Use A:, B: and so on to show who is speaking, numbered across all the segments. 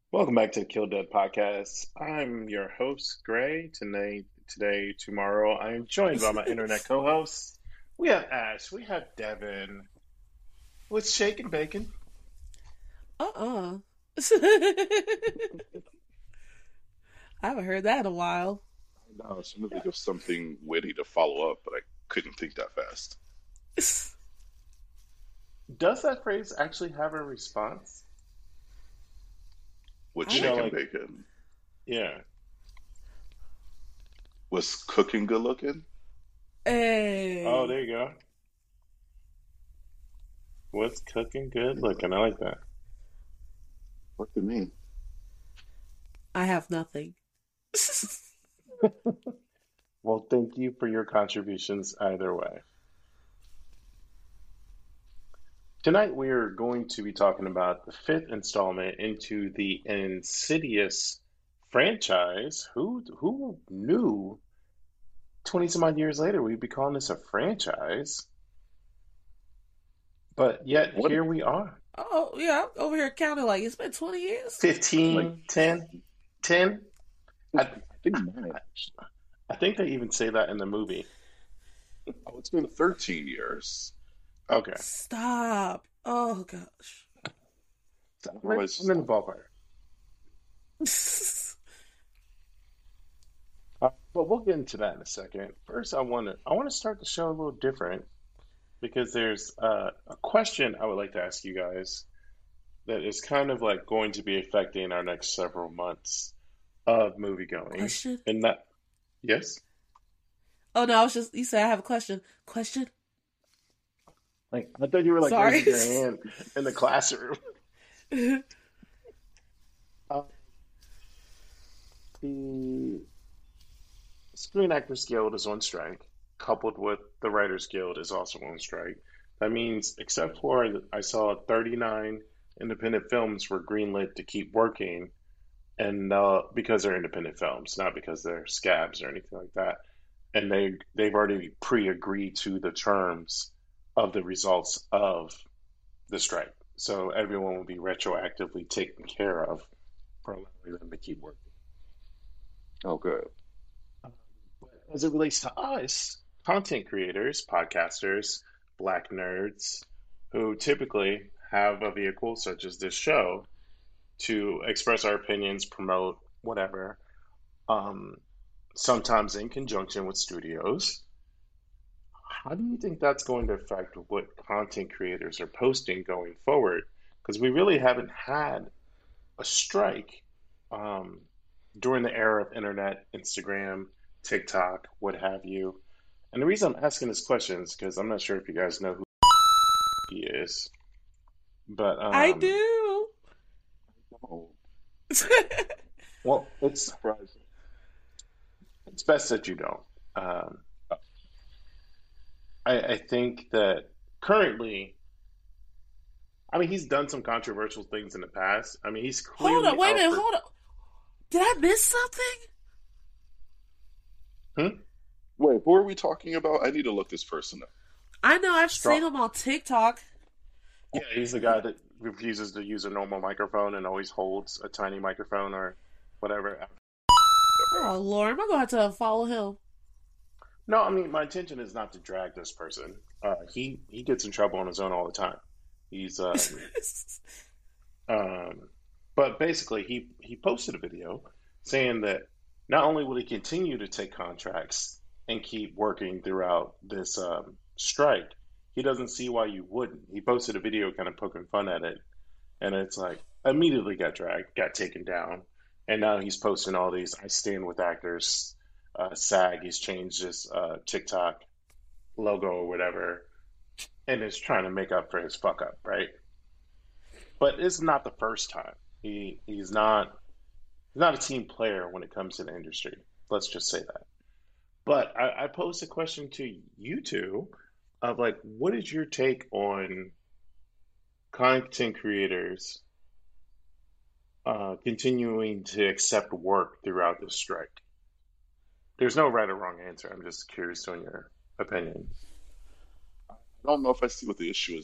A: Welcome back to the Kill Dead Podcast. I'm your host, Gray. Tomorrow, I am joined by my internet co-hosts. We have Ash, we have Devin. What's shaking bacon?
B: Uh-uh. I haven't heard that in a while.
C: No, I was trying to think of something witty to follow up, but I couldn't think that fast.
A: Does that phrase actually have a response?
C: With
B: I
A: You know,
B: don't.
C: chicken
A: like,
C: bacon.
A: yeah.
C: Was cooking good looking?
A: Oh,
B: Hey,
A: there you go. What's cooking good looking? I like that.
C: What do you mean?
B: I have nothing.
A: Well, thank you for your contributions either way. Tonight, we are going to be talking about the fifth installment into the Insidious franchise. Who knew 20 some odd years later we'd be calling this a franchise? But yet
C: What?
A: here we are.
B: Oh, yeah, I'm over here counting like it's been 20 years.
A: 15, 10, 10. I,
C: I think mine actually.
A: I think they even say that in the movie.
C: Oh, it's been 13 years.
A: Okay.
B: Stop. Oh, gosh.
C: I
A: I'm
C: was
A: in the ballpark. But we'll get into that in a second. First, I want to start the show a little different because there's a question I would like to ask you guys that is kind of like going to be affecting our next several months of movie going.
B: Question?
A: And that, yes,
B: Oh, no, I was just, you said I have a question. Question?
A: like I thought you were like
B: Sorry.
A: raising your hand in the classroom. Uh, the Screen Actors Guild is on strike, coupled with the Writers Guild is also on strike. That means, except for I saw 39 independent films were greenlit to keep working, and because they're independent films, not because they're scabs or anything like that. And they've already pre-agreed to the terms of the results of the strike, so everyone will be retroactively taken care of for allowing them to keep working.
C: oh good.
A: But as it relates to us, content creators, podcasters, black nerds, who typically have a vehicle such as this show to express our opinions, promote whatever, um, sometimes in conjunction with studios. How do you think that's going to affect what content creators are posting going forward? Because we really haven't had a strike um, during the era of internet, Instagram, TikTok, what have you. And the reason I'm asking this question is because I'm not sure if you guys know who he is, but
B: I do.
C: Oh,
A: well,
C: surprising.
A: it's best that you don't. Um, I think that currently, I mean, he's done some controversial things in the past. I mean, he's
B: Hold
A: clearly
B: on, wait a
A: out
B: minute,
A: for.
B: hold on. Did I miss something?
A: Hmm?
C: Wait, who are we talking about? I need to look this person up.
B: I know I've
A: Straw.
B: seen him on TikTok.
A: Yeah, he's the guy that refuses to use a normal microphone and always holds a tiny microphone or whatever.
C: Okay.
B: Oh, Lord, am I going to have to follow him?
A: No, I mean, my intention is not to drag this person. He gets in trouble on his own all the time. He's um, but basically he posted a video saying that not only will he continue to take contracts and keep working throughout this strike, he doesn't see why you wouldn't. He posted a video kind of poking fun at it, and it's like immediately got dragged, got taken down, and now he's posting all these "I stand with actors." SAG, he's changed his TikTok logo or whatever, and is trying to make up for his fuck up, right? But it's not the first time. He's not a team player when it comes to the industry. Let's just say that. But I posed a question to you two of like, what is your take on content creators continuing to accept work throughout the strike? There's no right or wrong answer. I'm just curious on your opinion.
C: I don't know if I see what the issue is, if they're not a part of SAG or the WGA. I. I don't know if I see what the issue is if they're not a part of SAG or the WGA. I. I don't know if I see what the issue is if they're not a part of SAG or the WGA. I. I don't know if I see what the issue is if they're not a part of SAG or the WGA. I. I don't know if I see what the issue is if they're not a part of SAG or the WGA.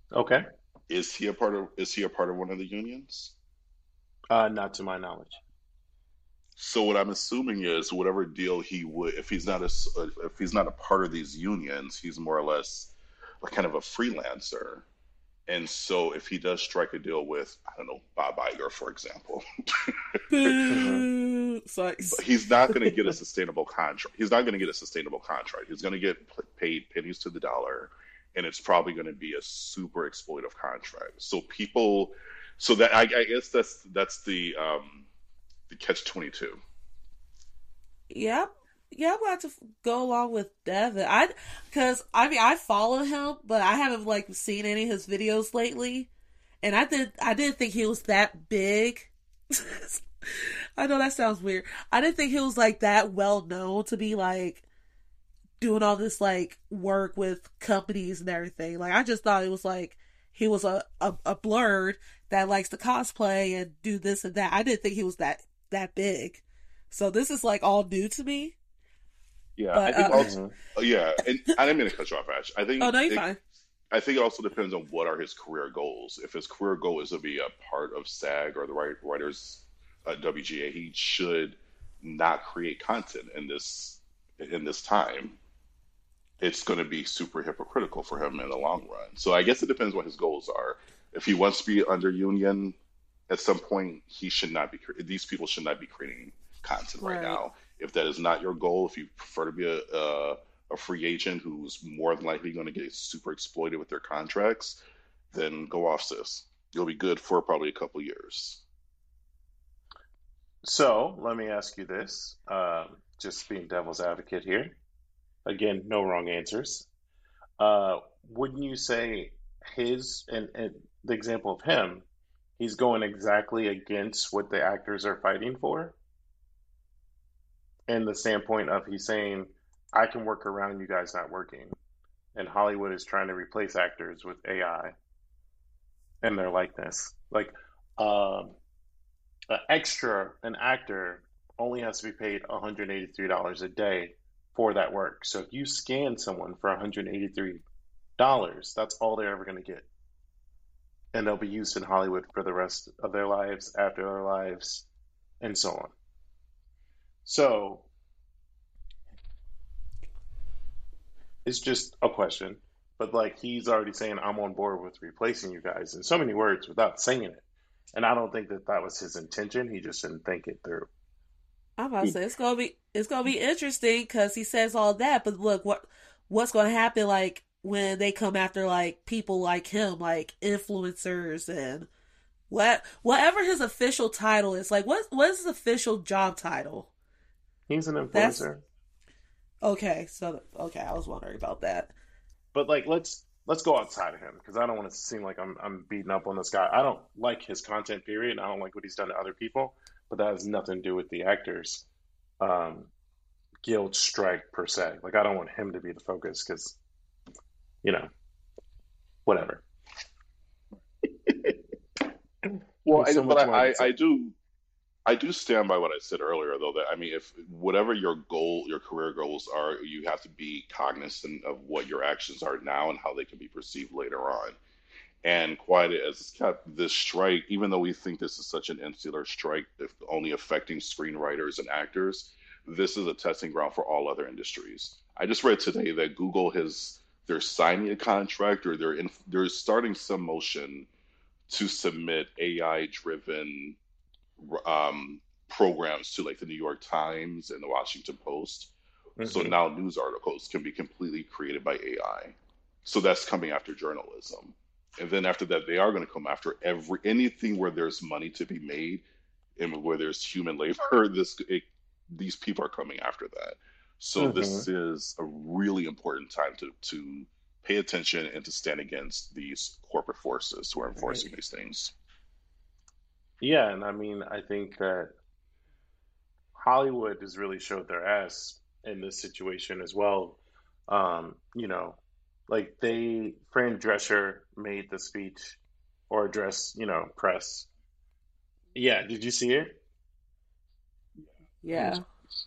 A: Okay.
C: Is he a part of one of the unions?
A: Not to my knowledge.
C: So what I'm assuming is whatever deal he would, if he's not a part of these unions, he's more or less a kind of a freelancer. And so if he does strike a deal with, I don't know, Bob Iger, for example,
A: Hmm.
B: Boo!
C: but
B: Sucks.
C: he's not going to get a sustainable contract. He's not going to get a sustainable contract. He's going to get paid pennies to the dollar, and it's probably going to be a super exploitive contract. So that I guess that's the catch 22.
B: Yep. Yeah, I'm going to have to go along with Devin. Because I mean, I follow him, but I haven't like seen any of his videos lately. And I didn't think he was that big. I know that sounds weird. I didn't think he was like that well known to be like doing all this like work with companies and everything. Like I just thought it was like he was a blurred that likes to cosplay and do this and that. I didn't think he was that big. So this is like all new to me.
C: Yeah, I
B: But
C: think also,
A: Hmm.
C: yeah, and I didn't mean to cut you off, Ash.
B: oh no, you're fine.
C: I think it also depends on what are his career goals. If his career goal is to be a part of SAG or the writers at WGA, he should not create content in this time. It's going to be super hypocritical for him in the long run. So I guess it depends what his goals are. If he wants to be under union at some point, he should not be. These people should not be creating content right
B: Right.
C: now. If that is not your goal, if you prefer to be a free agent who's more than likely going to get super exploited with their contracts, then go off, sis. You'll be good for probably a couple years.
A: So let me ask you this, just being devil's advocate here. Again, no wrong answers. Uh, wouldn't you say and the example of him, he's going exactly against what the actors are fighting for? In the standpoint of he's saying, I can work around you guys not working. And Hollywood is trying to replace actors with AI and their likeness. Like, um, an actor only has to be paid $183 a day for that work. So if you scan someone for $183, that's all they're ever going to get. And they'll be used in Hollywood for the rest of their lives, after their lives, and so on. So it's just a question. But like he's already saying, I'm on board with replacing you guys in so many words without saying it. And I don't think that that was his intention. He just didn't think it through.
B: I'm about to say it's gonna be interesting because he says all that, but look what's gonna happen like when they come after like people like him, like influencers and whatever his official title is. Like what is his official job title?
A: He's an
B: That's
A: influencer.
B: okay. So okay, I was wondering about that.
A: But like let's go outside of him because I don't want to seem like I'm beating up on this guy. I don't like his content period. I don't like what he's done to other people, but that has nothing to do with the actors um guild strike per se. Like I don't want him to be the focus because, you know, whatever.
C: Well,
A: There's so
C: but
A: much more I could say.
C: I do stand by what I said earlier, though, that I mean, if whatever your career goals are, you have to be cognizant of what your actions are now and how they can be perceived later on. And quite as this strike, even though we think this is such an insular strike, if only affecting screenwriters and actors, this is a testing ground for all other industries. I just read today that they're signing a contract or they're starting some motion to submit AI driven programs to like the New York Times and the Washington Post. So
A: Hmm.
C: now news articles can be completely created by AI. So that's coming after journalism. And then after that, they are going to come after anything where there's money to be made and where there's human labor. These people are coming after that. So
A: Hmm.
C: this is a really important time to pay attention and to stand against these corporate forces who are enforcing
B: Right.
C: these things.
A: Yeah, and I mean, I think that Hollywood has really showed their ass in this situation as well. You know, like Fran Drescher made the speech or address, press. Yeah, did you see it?
C: It was,
B: Yeah.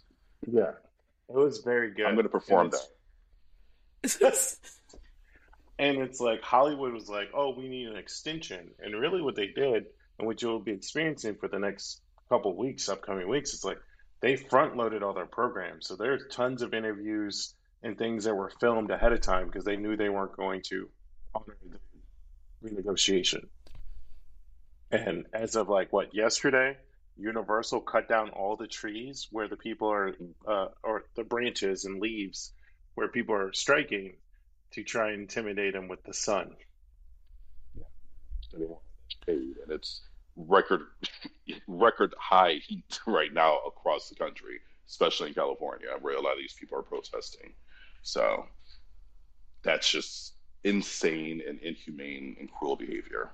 A: Yeah. It was very
C: I'm
A: good.
C: going to
A: And
C: perform that.
A: it's And it's like Hollywood was like, oh, we need an extension. And really what they did, and what you'll be experiencing for the next couple weeks, upcoming weeks, is like they front loaded all their programs. So there's tons of interviews and things that were filmed ahead of time because they knew they weren't going to honor the renegotiation. And as of like what, yesterday, Universal cut down all the trees where the people are, or the branches and leaves where people are striking to try and intimidate them with the sun.
C: And they want that shade, and it's record record high heat right now across the country, especially in California, where a lot of these people are protesting. So that's just insane and inhumane and cruel behavior.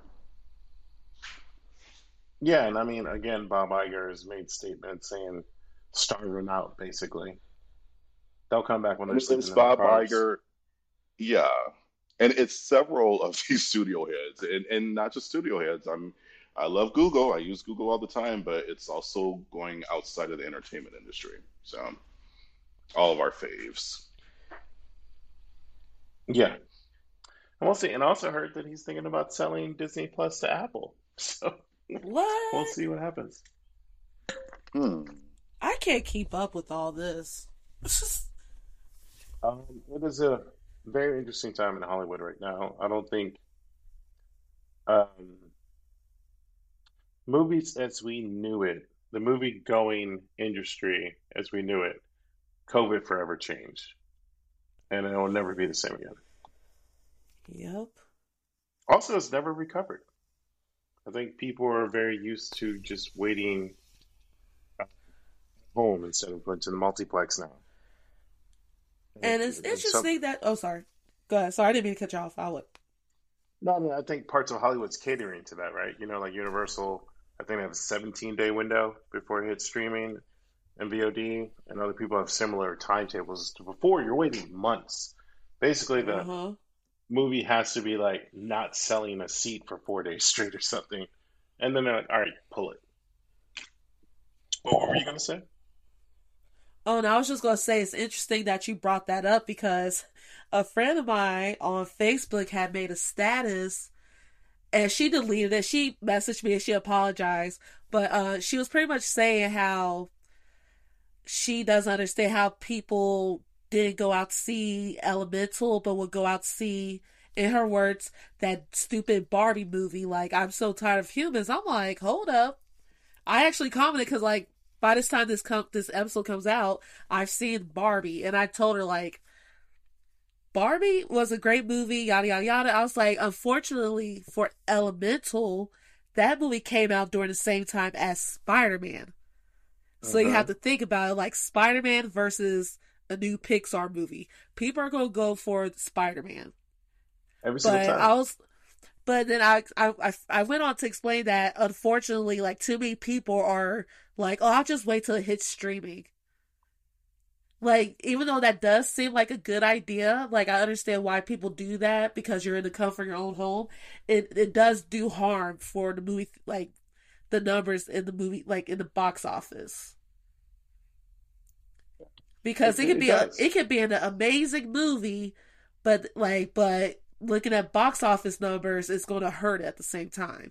A: Yeah, and I mean, again, Bob Iger has made statements saying, starve them out, basically. They'll come back when they're
C: And it's
A: sleeping in their
C: Bob
A: cars.
C: Iger, yeah, and it's several of these studio heads, and not just studio heads. I love Google. I use Google all the time, but it's also going outside of the entertainment industry. So all of our faves.
A: Yeah. And we'll see. And I also heard that he's thinking about selling Disney Plus to Apple. So we'll
B: What?
A: see what happens.
C: Hmm.
B: I can't keep up with all this. It's just,
A: It is a very interesting time in Hollywood right now. I don't think um, movies as we knew it, the movie going industry as we knew it, COVID forever changed. And it will never be the same again.
B: yep.
A: Also, it's never recovered. I think people are very used to just waiting at home instead of going to the multiplex now. And,
B: And it's
A: and some,
B: interesting that. Oh, sorry. Go ahead. Sorry, I didn't mean to cut you off. I would.
A: no, I mean, I think parts of Hollywood's catering to that, right? Like Universal, I think they have a 17-day window before it hits streaming and VOD, and other people have similar timetables to before. You're waiting months. Basically,
B: Uh
A: the
B: huh.
A: movie has to be like not selling a seat for 4 days straight or something, and then they're like, all right, pull it. What were you gonna say?
B: Oh, and I was just gonna say it's interesting that you brought that up because a friend of mine on Facebook had made a status and she deleted it. She messaged me and she apologized, but she was pretty much saying how she doesn't understand how people didn't go out to see Elemental, but would go out to see, in her words, that stupid Barbie movie. Like, I'm so tired of humans. I'm like, hold up. I actually commented because, like, by this time this episode comes out, I've seen Barbie, and I told her like Barbie was a great movie, yada yada yada. I was like, unfortunately for Elemental, that movie came out during the same time as Spider Man. So you
A: Uh-huh.
B: have to think about it like Spider Man versus a new Pixar movie. People are gonna go for Spider Man.
A: Every single
B: But
A: time.
B: I was but then I went on to explain that unfortunately like too many people are like, oh, I'll just wait till it hits streaming. Like, even though that does seem like a good idea, like I understand why people do that because you're in the comfort of your own home. It does do harm for the movie, like the numbers in the movie, like in the box office, because
A: It does.
B: it could be an amazing movie, but looking at box office numbers, it's going to hurt at the same time.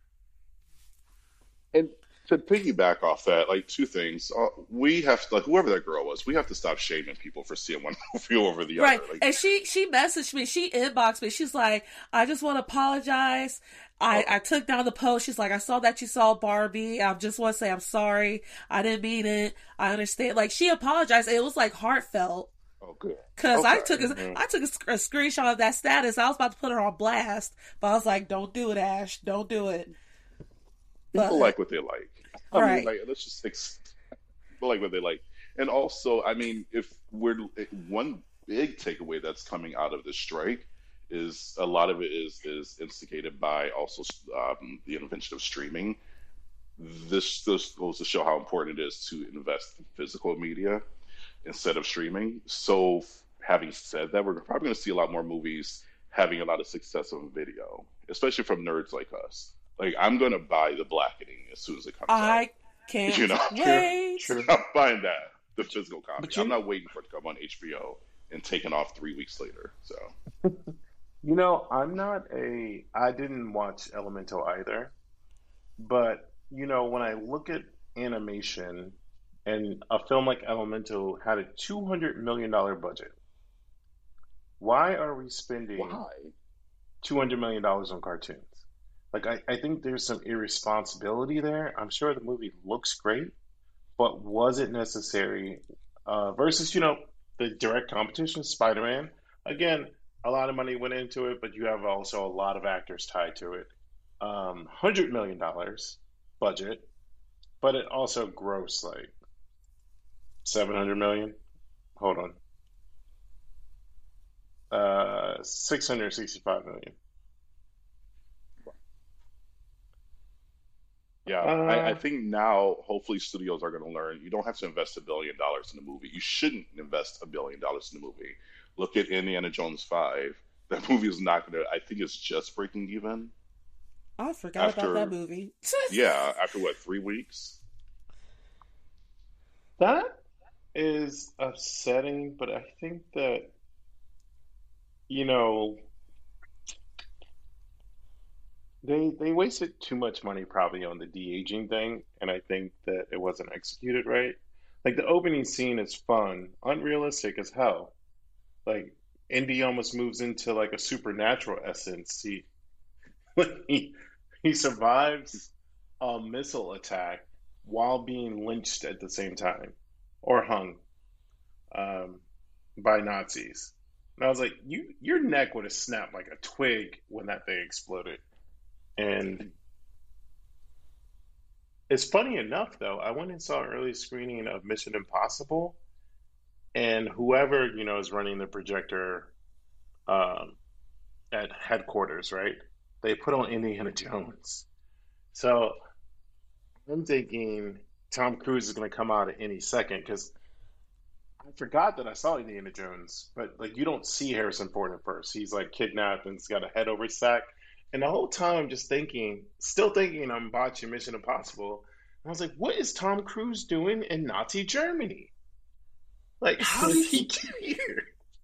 C: And to piggyback off that, like two things. We have to, like whoever that girl was, we have to stop shaming people for seeing one movie over the other.
B: Right.
C: Like,
B: And she messaged me, she inboxed me. She's like, I just want to apologize. I
C: oh,
B: took down the post. She's like, I saw that you saw Barbie. I just want to say I'm sorry. I didn't mean it. I understand. Like she apologized. It was like heartfelt.
C: oh, good.
B: Cause
C: Okay.
A: Hmm.
B: I took a screenshot of that status. I was about to put her on blast, but I was like, "Don't do it, Ash. Don't do it."
C: People
B: But
C: like what they like. I mean,
B: right,
C: like, let's just people like what they like. And also, I mean, if we're one big takeaway that's coming out of the strike is a lot of it is instigated by also the invention of streaming. This goes to show how important it is to invest in physical media instead of streaming. So, having said that, we're probably going to see a lot more movies having a lot of success on video, especially from nerds like us. Like, I'm going to buy The Blackening as soon as it comes out.
B: I can't
C: You know,
A: True.
B: wait.
A: True.
C: I'm buying that, the physical copy.
A: But
C: I'm
A: you
C: not waiting for it to come on HBO and taking off 3 weeks later. So,
A: I didn't watch Elemental either, but when I look at animation and a film like Elemental had a $200 million budget, why are we spending
C: Why?
A: $200 million on cartoons? Like, I think there's some irresponsibility there. I'm sure the movie looks great, but was it necessary? Versus, the direct competition, Spider-Man. Again, a lot of money went into it, but you have also a lot of actors tied to it. $100 million budget, but it also grossed like 700 million. Hold on, 665 million.
C: Yeah, I
A: Uh,
C: think now hopefully studios are going to learn you don't have to invest $1 billion in a movie. You shouldn't invest $1 billion in a movie. Look at Indiana Jones 5. That movie is not going to, I think it's just breaking even
B: I forgot about that
C: after,
B: movie.
C: yeah, after what, 3 weeks?
A: that is upsetting, but I think that you know they wasted too much money probably on the de-aging thing, and I think that it wasn't executed right. Like the opening scene is fun, unrealistic as hell. Like Indy almost moves into like a supernatural essence. He he survives a missile attack while being lynched at the same time, or hung um, by Nazis. And I was like, your neck would have snapped like a twig when that thing exploded. And it's funny enough, though, I went and saw an early screening of Mission Impossible, and whoever is running the projector um, at headquarters, right? They put on Indiana Jones. So I'm thinking Tom Cruise is going to come out at any second because I forgot that I saw Indiana Jones, but like you don't see Harrison Ford at first. He's like kidnapped and he's got a head over his sack. And the whole time I'm just thinking, still thinking I'm watching Mission Impossible. And I was like, what is Tom Cruise doing in Nazi Germany? Like, how did he get here?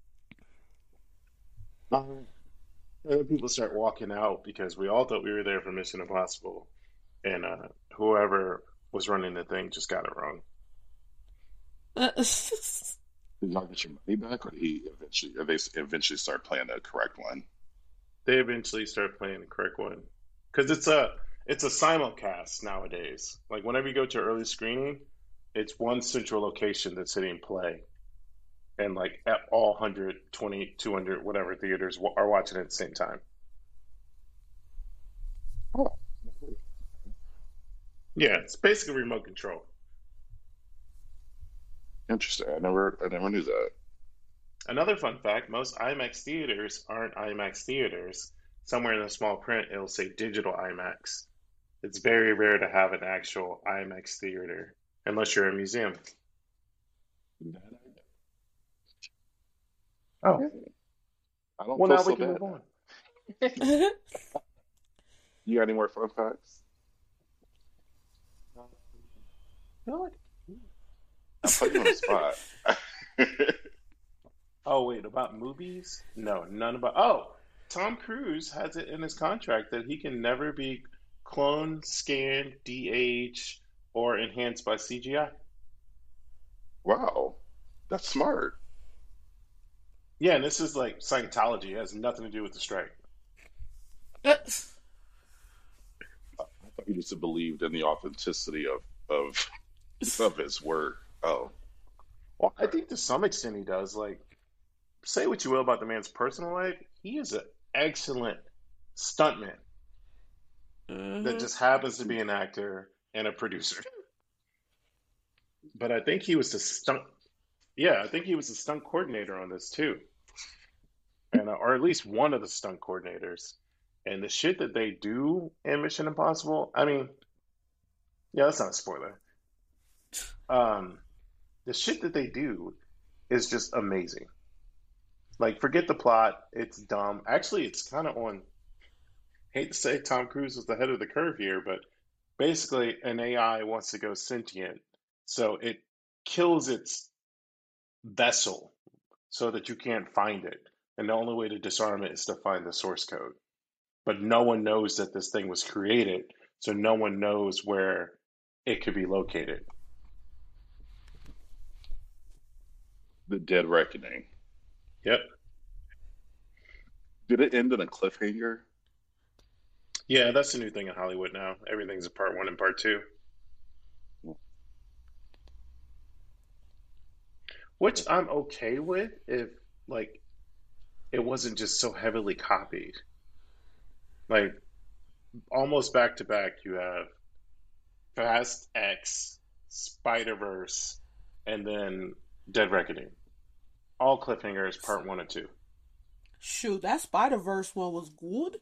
A: And then people start walking out because we all thought we were there for Mission Impossible. And whoever was running the thing just got it wrong.
C: Did y'all get your money back, or did he eventually, or they eventually start playing the correct one?
A: They eventually start playing the correct one because it's a simulcast nowadays. Like whenever you go to early screening, it's one central location that's hitting play, and like at all 120, 200, whatever theaters are watching at the same time.
C: Oh,
A: Yeah, it's basically remote control.
C: interesting. I never knew that.
A: Another fun fact: most IMAX theaters aren't IMAX theaters. Somewhere in the small print, it'll say digital IMAX. It's very rare to have an actual IMAX theater unless you're a museum. Oh,
C: Okay. I don't
A: well,
C: feel
A: now we
C: so
A: can
C: bad
A: move
C: now.
A: on.
C: You got any more fun facts?
A: No,
C: I'm putting you on the spot.
A: oh, wait, about movies? No, none about. Oh, Tom Cruise has it in his contract that he can never be cloned, scanned, de-aged, or enhanced by CGI.
C: Wow, that's smart.
A: Yeah, and this is like Scientology. It has nothing to do with the strike.
C: I thought you just believed in the authenticity of of his work. Oh,
A: Well, I
C: okay.
A: think to some extent he does. Like, say what you will about the man's personal life, he is an excellent stuntman that
B: Hmm.
A: just happens to be an actor and a producer. But I think he was the stunt. Yeah, I think he was the stunt coordinator on this too, and or at least one of the stunt coordinators. And the shit that they do in Mission Impossible, I mean, yeah, that's not a spoiler. Um, the shit that they do is just amazing. Like, forget the plot; it's dumb. Actually, it's kind of on. Hate to say Tom Cruise is the head of the curve here, but basically, an AI wants to go sentient, so it kills its vessel so that you can't find it. and the only way to disarm it is to find the source code. But no one knows that this thing was created, so no one knows where it could be located.
C: The Dead Reckoning.
A: Yep.
C: Did it end in a cliffhanger?
A: Yeah, that's the new thing in Hollywood now. Everything's a part one and part two. Which I'm okay with if like it wasn't just so heavily copied. Like almost back to back you have Fast X, Spider Verse, and then Dead Reckoning. All cliffhangers, part one and two.
B: Shoot, that Spider Verse one was good.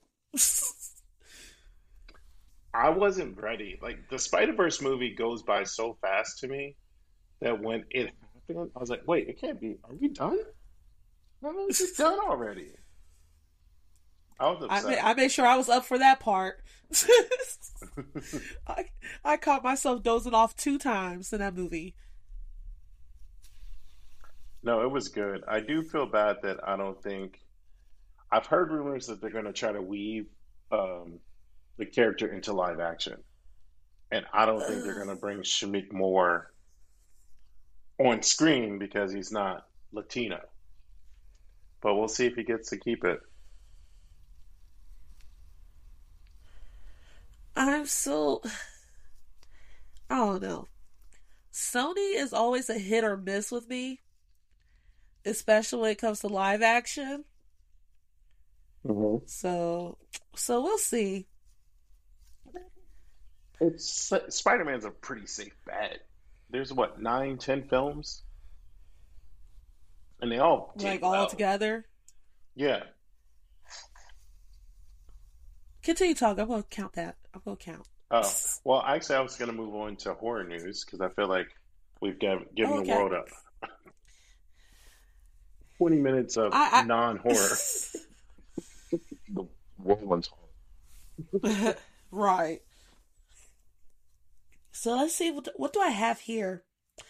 A: I wasn't ready. Like the Spider Verse movie goes by so fast to me that when it happened, I was like, "Wait, it can't be. Are we done? No, it's just done already." I was upset.
B: I made sure I was up for that part. I caught myself dozing off 2 times in that movie.
A: No, it was good. I do feel bad that I don't think I've heard rumors that they're going to try to weave the character into live action, and I don't think they're going to bring Shamik Moore on screen because he's not Latino. But we'll see if he gets to keep it.
B: I'm so I don't know. Sony is always a hit or miss with me, especially when it comes to live action.
A: Mm-hmm.
B: So we'll see.
A: It's Spider-Man's a pretty safe bet. There's what 9, 10 films, and they all did
B: Like
A: well.
B: all together.
A: Yeah.
B: Continue talking. I'm gonna count that. I'm gonna count.
A: Oh well, actually, I was going to move on to horror news because I feel like we've given the world up 20 minutes of non-horror.
C: The world wants horror.
B: Right. So let's see what do I have here.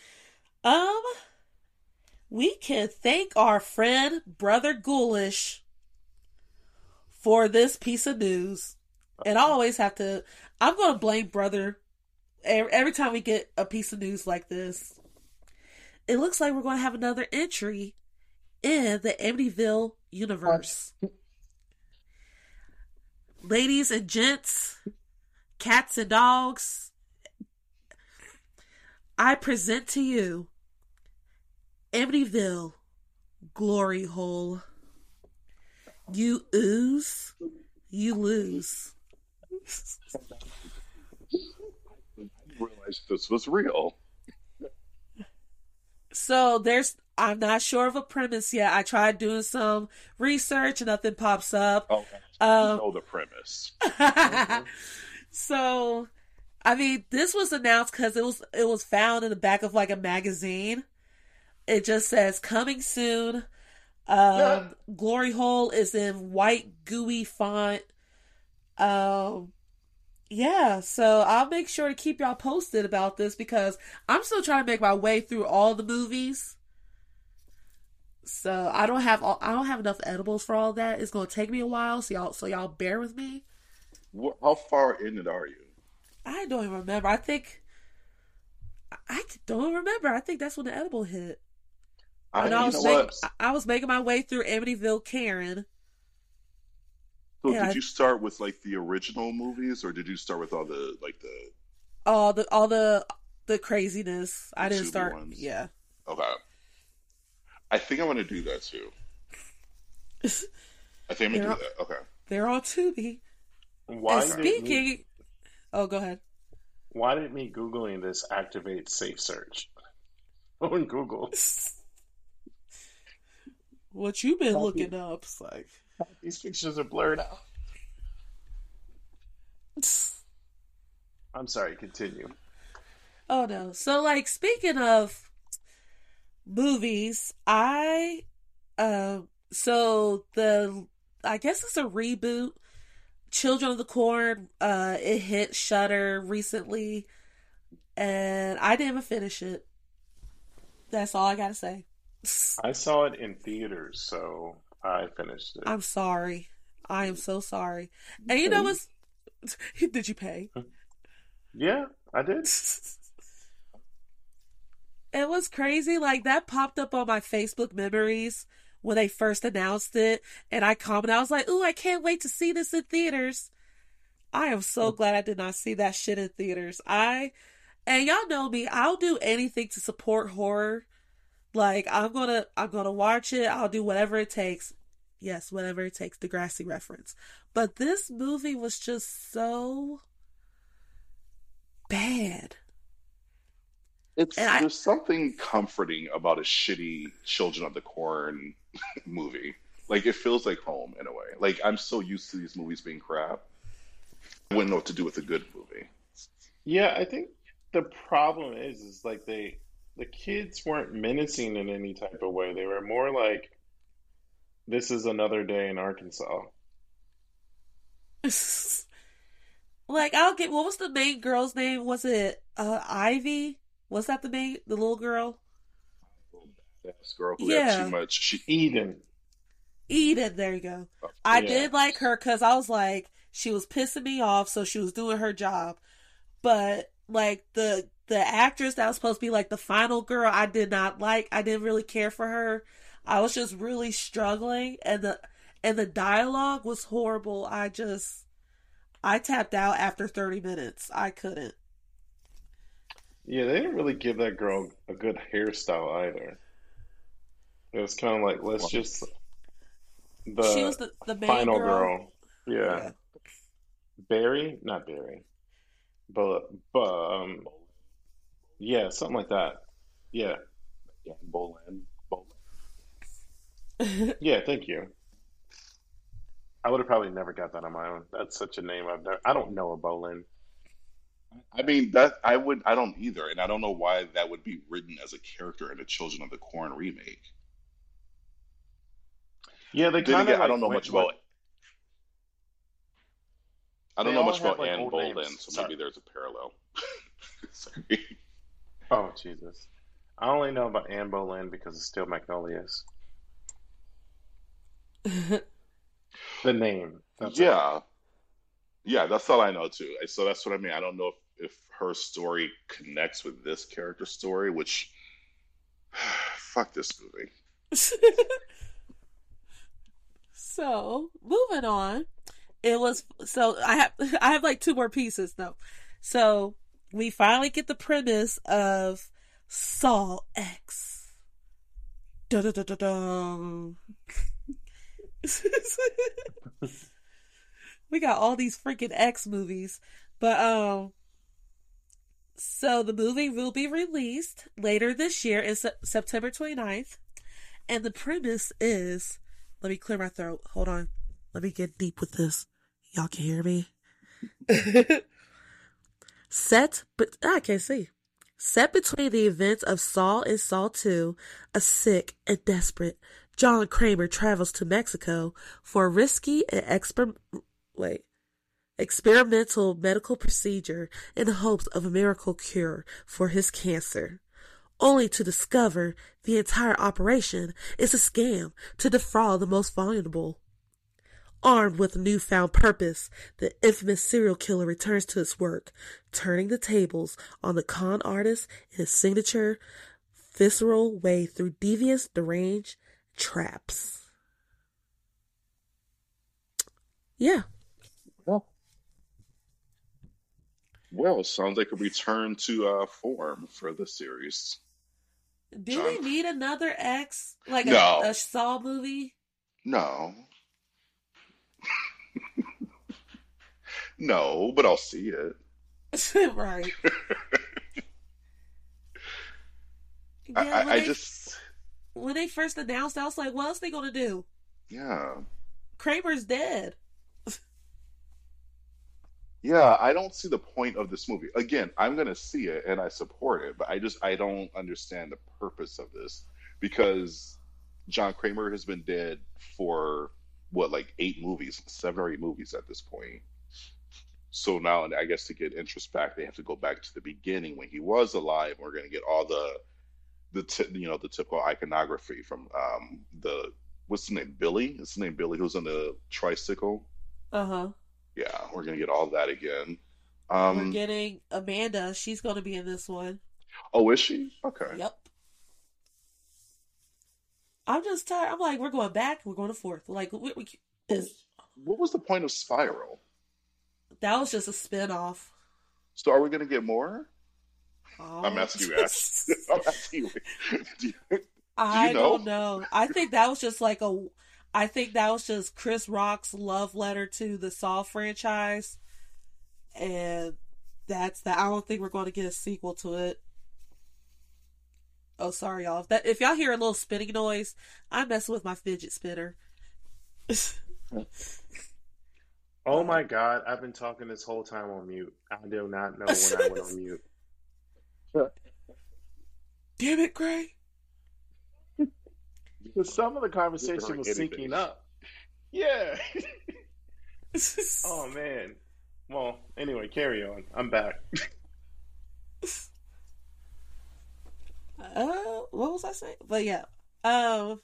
B: We can thank our friend Brother Ghoulish for this piece of news. And I always have to I'm going to blame Brother every time we get a piece of news like this. It looks like we're going to have another entry in the Amityville universe. Ladies and gents, cats and dogs, I present to you Amityville Glory Hole. You ooze, you lose.
C: I didn't realize this was real.
B: So I'm not sure of a premise yet. I tried doing some research and nothing pops up.
C: Oh, you know the premise.
B: So, I mean, this was announced because it was found in the back of like a magazine. It just says coming soon. Glory Hole is in white gooey font. Yeah, so I'll make sure to keep y'all posted about this because I'm still trying to make my way through all the movies. So I don't have enough edibles for all that. It's gonna take me a while, so y'all bear with me.
C: How far in it are you?
B: I don't even remember. I don't remember. I think that's when the edible hit. I was making my way through Amityville Karen.
C: So did you start with like the original movies, or did you start with all the
B: all the craziness? I didn't start.
C: Ones?
B: Yeah.
C: Okay. I think I want to do that too. I think I'm gonna do that. Okay.
B: They're on Tubi. Oh, go ahead.
A: Why did me Googling this activate safe search on Google?
B: What you been looking up? It's like
A: these pictures are blurred out. I'm sorry, continue.
B: Oh no. So like speaking of movies, I guess it's a reboot. Children of the Corn, it hit Shudder recently, and I didn't even finish it. That's all I gotta say.
A: I saw it in theaters, so I finished it.
B: I'm sorry. I am so sorry. And you know
C: Okay.
B: what's did you pay?
A: Yeah, I did.
B: It was crazy. Like that popped up on my Facebook memories when they first announced it, and I commented. I was like, "Ooh, I can't wait to see this in theaters." I am so glad I did not see that shit in theaters. And y'all know me. I'll do anything to support horror. Like I'm gonna watch it. I'll do whatever it takes. Yes, whatever it takes. Degrassi reference. But this movie was just so bad,
C: It's
B: and I
C: there's something comforting about a shitty Children of the Corn movie. Like it feels like home in a way. Like I'm so used to these movies being crap. I wouldn't know what to do with a good movie.
A: Yeah, I think the problem is like the kids weren't menacing in any type of way. They were more like, this is another day in Arkansas.
B: like I'll get what was the main girl's name? Was it Ivy? Was that the little girl?
C: This girl who had too
B: Yeah,
C: much. She
A: Eden.
B: Eden. There you go. I
A: Yeah.
B: did like her because I was like she was pissing me off, so she was doing her job. But like the actress that was supposed to be like the final girl, I did not like. I didn't really care for her. I was just really struggling, and the dialogue was horrible. I tapped out after 30 minutes. I couldn't.
A: Yeah, they didn't really give that girl a good hairstyle either. It was kind of like, let's
C: well,
A: just
B: She
A: the
B: was the main
A: final
B: girl.
A: girl. Yeah.
B: Yeah.
A: Barry, not Barry, but yeah, something like that. Yeah.
C: yeah, Bolan. Bolan.
A: Yeah, thank you. I would have probably never got that on my own. That's such a name I don't know a Bolin.
C: I mean that I would I don't either, and I don't know why that would be written as a character in a Children of the Corn remake.
A: Yeah, they
C: Then
A: kind of
C: again,
A: like went
C: I don't
A: they
C: know
A: all
C: much
A: have
C: about
A: like
C: Anne
A: old
C: Boleyn,
A: names.
C: so
A: Sorry.
C: maybe there's a parallel. Sorry.
A: Oh, Jesus. I only know about Anne Boleyn because of Steel Magnolias. The name. That's it.
C: Yeah, yeah, that's all I know too. So that's what I mean. I don't know if her story connects with this character story, which fuck this movie.
B: So moving on, it was so I have like two more pieces though. So we finally get the premise of Saw X. Dun, dun, dun, dun, dun. We got all these freaking X movies, but so the movie will be released later this year in September 29th, and the premise is, let me clear my throat. Hold on. Let me get deep with this. Y'all can hear me. But I can't see. Set between the events of Saw and Saw 2, a sick and desperate John Kramer travels to Mexico for a risky and experimental medical procedure in the hopes of a miracle cure for his cancer, only to discover the entire operation is a scam to defraud the most vulnerable. Armed with a newfound purpose, the infamous serial killer returns to his work, turning the tables on the con artist in his signature, visceral way through devious, deranged traps. Yeah.
C: Well, well, sounds like a return to form for the series.
B: Do
C: John,
B: we need another X? Like a
C: no,
B: Saw movie?
C: no, no, but I'll see it.
B: Right.
C: I,
B: Yeah,
C: I, I just,
B: when they first announced, I was like, what else they gonna do?
C: yeah,
B: Kramer's dead.
C: yeah. I don't see the point of this movie. Again, I'm gonna see it and I support it, but I don't understand the purpose of this because John Kramer has been dead for what, like 8 movies, 7 or 8 movies at this point. So now, and I guess to get interest back, they have to go back to the beginning when he was alive. We're going to get all the typical iconography from the what's his name? Billy? It's his name Billy, who's on the tricycle.
B: Uh-huh.
C: Yeah, we're gonna get all that again.
B: We're
C: Um,
B: getting Amanda. She's going to be in this one.
C: oh, is she? Okay.
B: Yep. I'm just tired. I'm like, we're going back. We're going to fourth. Like, is
C: What was the point of Spiral?
B: that was just a spin-off.
C: So are we gonna get more? I'm
B: Oh.
C: asking you, Ash. I'm asking you. Do you
B: I don't
C: know?
B: know. I think that was just like a. I think that was just Chris Rock's love letter to the Saw franchise, and that's that. I don't think we're going to get a sequel to it. Oh, sorry, y'all. If y'all hear a little spinning noise, I'm messing with my fidget spinner.
A: Oh my God, I've been talking this whole time on mute. I do not know when I went on mute.
B: Damn it, Gray.
A: Because some of the
C: You
A: conversation
C: heard
A: was
C: anything.
A: syncing up. Yeah. Oh man. Well, anyway, carry on. I'm back.
B: What was I saying? But yeah. Um.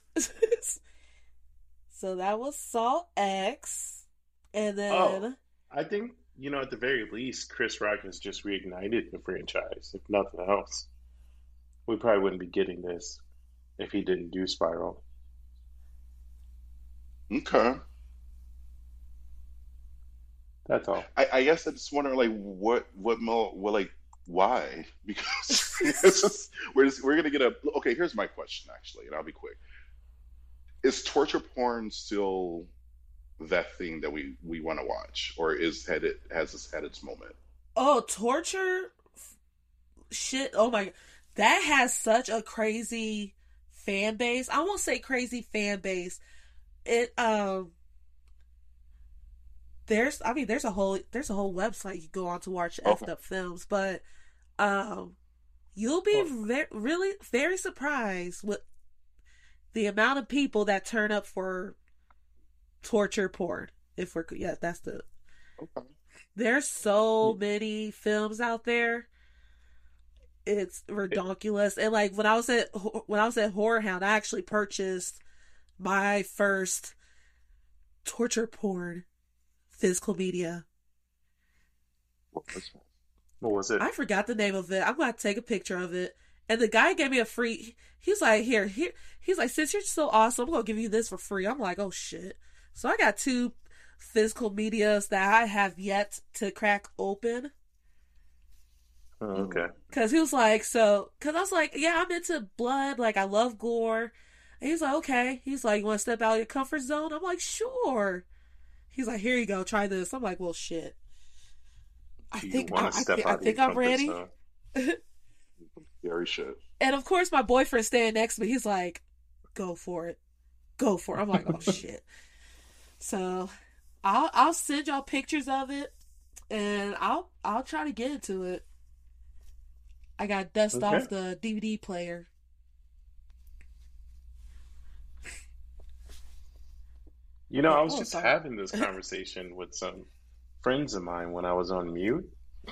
B: So that was Saw X, and
A: Oh,
B: then
A: I think, at the very least, Chris Rock has just reignited the franchise, if nothing else. We probably wouldn't be getting this if he didn't do Spiral.
C: Okay.
A: That's all.
C: I guess I just wonder, like, what more, well, like, why? Because it's just, we're gonna get a. Okay, here's my question, actually, and I'll be quick. Is torture porn still that thing that we want to watch, or has it had its moment?
B: oh, torture shit. Oh my, that has such a crazy fan base. I won't say crazy fan base. It there's a whole website you go on to watch
C: Okay.
B: effed up films, but um you'll be
A: Well,
B: really very surprised with the amount of people that turn up for torture porn. If we're yeah, that's the
C: Okay.
B: there's so many films out there. It's ridiculous. And like when I was at Horror Hound, I actually purchased my first torture porn physical media.
C: What was that?
A: what was it?
B: I forgot the name of it. I'm gonna take a picture of it. And the guy gave me a free. He's like, here. He's like, since you're so awesome, I'm gonna give you this for free. I'm like, oh shit. So I got two physical medias that I have yet to crack open.
A: Oh, okay.
B: Cause he was like, cause I was like, yeah, I'm into blood. Like I love gore. And he's like, okay. He's like, you want to step out of your comfort zone? I'm like, sure. He's like, here you go, try this. I'm like, well, shit. I
A: Do you
B: think
A: want to step
B: I
A: out of your
B: think I'm
A: comfort
B: ready.
A: zone?
C: Scary shit.
B: And of course, my boyfriend standing next to me. He's like, go for it, go for it. I'm like, oh shit. So, I'll send y'all pictures of it, and I'll try to get into it. I got to dust
A: Okay.
B: off the DVD player.
A: I was
B: Oh,
A: just
B: sorry.
A: having this conversation with some friends of mine when I was on mute.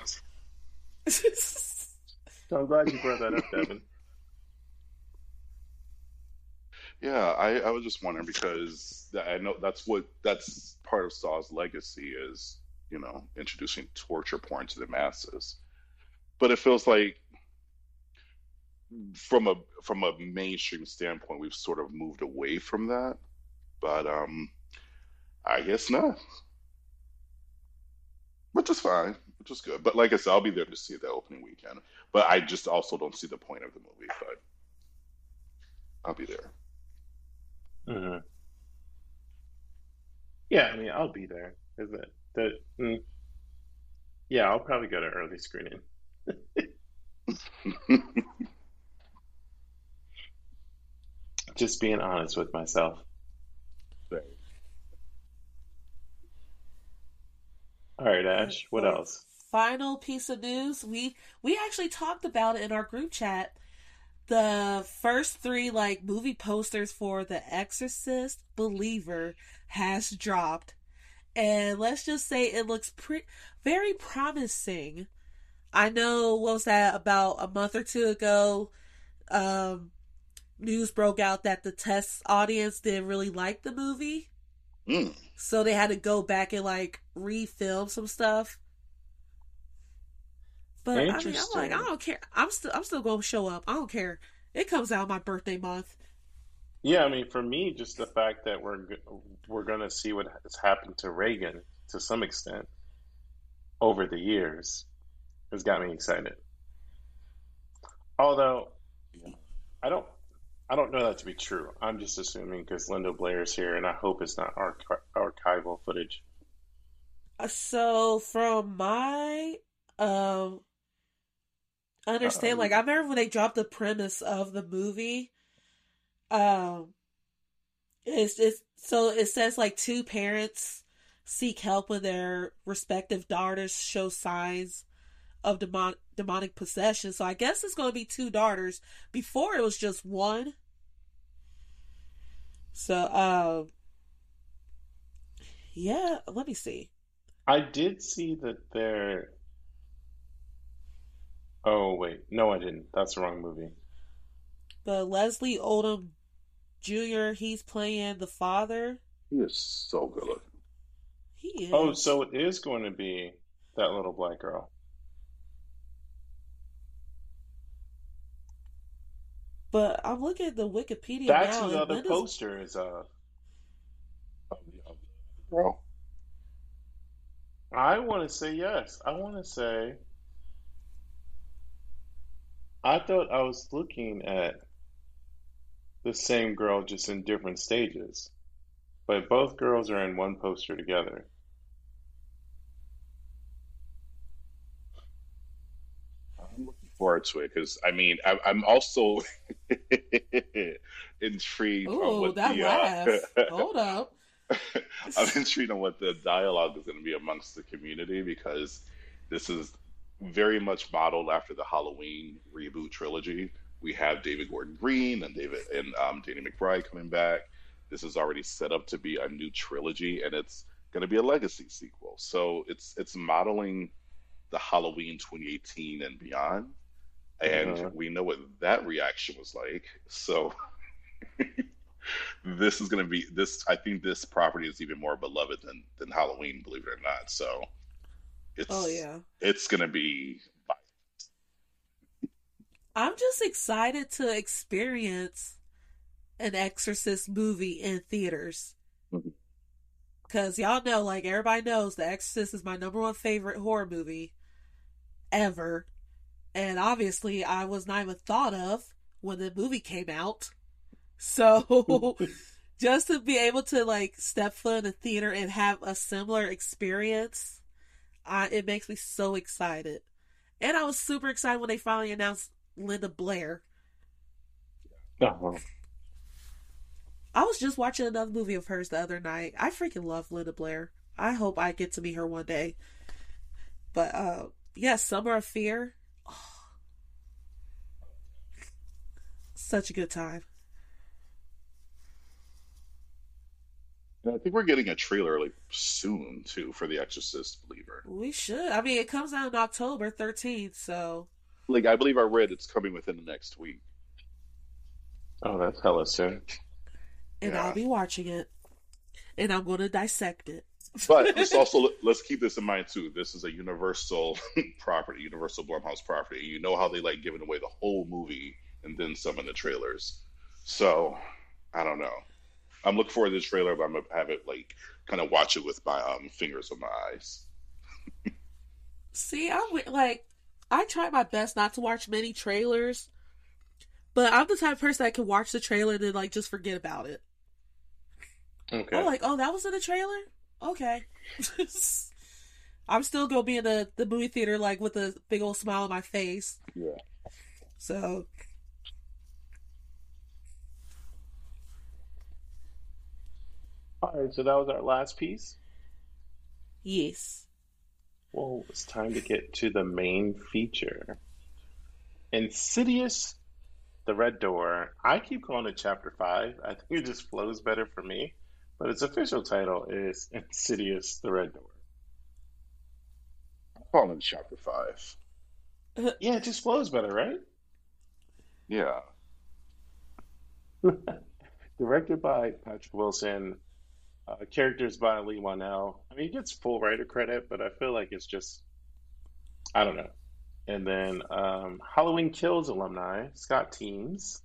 A: So I'm glad you brought that up, Devin.
C: Yeah, I was just wondering because I know that's part of Saw's legacy is, introducing torture porn to the masses. But it feels like from a mainstream standpoint, we've sort of moved away from that. But I guess not, which is fine, which is good. But like I said, I'll be there to see it the opening weekend. But I just also don't see the point of the movie. But I'll be there.
A: Hmm. Yeah, I mean, I'll be there. Is it that? Yeah, I'll probably go to early screening. Just being honest with myself. All right, Ash. What
B: For
A: else?
B: final piece of news, we actually talked about it in our group chat. The first three like movie posters for The Exorcist Believer has dropped, and let's just say it looks very promising. I know what was that about a month or two ago. Um, news broke out that the test audience didn't really like the movie,
C: Mm.
B: so they had to go back and like refilm some stuff. But I mean, I'm like, I
A: Interesting.
B: don't care. I'm still gonna show up. I don't care. It comes out my birthday month.
A: Yeah, I mean, for me, just the fact that we're gonna see what has happened to Reagan to some extent over the years has got me excited. Although I don't I don't know that to be true. I'm just assuming because Linda Blair's here, and I hope it's not archival footage.
B: So from my um understand, like
A: Um,
B: I remember when they dropped the premise of the movie. Um, it's so it says like two parents seek help when their respective daughters show signs of demonic possession. So I guess it's going to be two daughters. Before it was just one. So yeah, let me see.
A: I did see that there. Oh wait, no, I didn't. That's the wrong movie.
B: But Leslie Odom Jr. He's playing the father.
C: He is so good looking.
B: He
A: Oh,
B: is.
A: so it is going to be that little black girl.
B: But I'm looking at the Wikipedia
A: That's
B: now,
A: who the
B: and
A: other
B: Linda's.
A: poster is of.
C: Of the girl.
A: I want to say yes. I want to say. I thought I was looking at the same girl just in different stages, but both girls are in one poster together.
C: I'm looking forward to it because I mean I'm also intrigued on
B: Oh,
C: what
B: that laugh. Hold up.
C: I'm intrigued on what the dialogue is going to be amongst the community because this is very much modeled after the Halloween reboot trilogy. We have David Gordon Green and Danny McBride coming back. This is already set up to be a new trilogy, and it's going to be a legacy sequel. So it's modeling the Halloween 2018 and beyond, and
A: Uh-huh.
C: we know what that reaction was like. So this is going to be this. I think this property is even more beloved than Halloween, believe it or not. So
B: Oh
C: it's
B: yeah.
C: it's going to be.
B: I'm just excited to experience an Exorcist movie in theaters. Cause y'all know, like everybody knows, The Exorcist is my number one favorite horror movie ever. And obviously I was not even thought of when the movie came out. So just to be able to like step foot in the theater and have a similar experience, it makes me so excited. And I was super excited when they finally announced Linda Blair.
A: Uh-huh.
B: I was just watching another movie of hers the other night. I freaking love Linda Blair. I hope I get to meet her one day. But yeah, Summer of Fear. Such a good time.
C: And I think we're getting a trailer like soon too for The Exorcist Believer.
B: We should. I mean, it comes out on October 13th, so.
C: Like I believe I read it's coming within the next week.
A: Oh, that's hella soon.
B: And I'll
C: Yeah.
B: be watching it. And I'm going to dissect it.
C: But let's keep this in mind too. This is a Universal property, Universal Blumhouse property. You know how they like giving away the whole movie and then some in the trailers. So I don't know. I'm looking forward to the trailer, but I'm gonna have it like kind of watch it with my fingers on my eyes.
B: See, like, I try my best not to watch many trailers, but I'm the type of person that can watch the trailer and then, like, just forget about it. I'm
A: Okay.
B: like, oh, that was in the trailer? Okay. I'm still gonna be in the movie theater, like, with a big old smile on my face.
C: Yeah.
B: So,
A: All right, so that was our last piece.
B: yes.
A: Well, it's time to get to the main feature. Insidious, the Red Door. I keep calling it Chapter 5. I think it just flows better for me. But its official title is Insidious, the Red Door.
C: I'm calling it Chapter 5.
A: Yeah, it just flows better, right?
C: Yeah.
A: Directed by Patrick Wilson, characters by Lee Wanell. I mean, he gets full writer credit, but I feel like it's just, I don't know. And then Halloween Kills alumni, Scott Teems,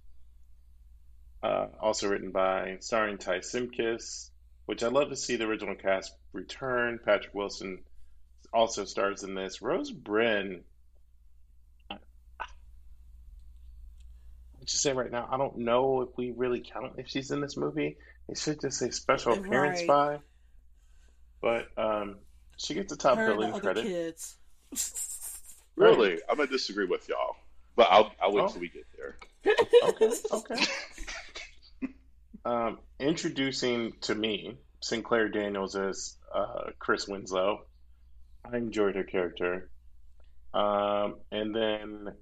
A: also written by, starring Ty Simkis, which I love to see the original cast return. Patrick Wilson also stars in this. Rose Byrne, I'll just say right now, I don't know if we really count if she's in this movie. It should just say special appearance
B: Right.
A: by, but she gets the top
B: Her and the
A: billing
B: other
A: credit.
B: kids.
A: Right.
C: Really, I'm gonna disagree with y'all, but I'll wait
A: Oh,
C: till we get there.
A: okay, okay. Introducing to me Sinclair Daniels as Chris Winslow. I enjoyed her character. And then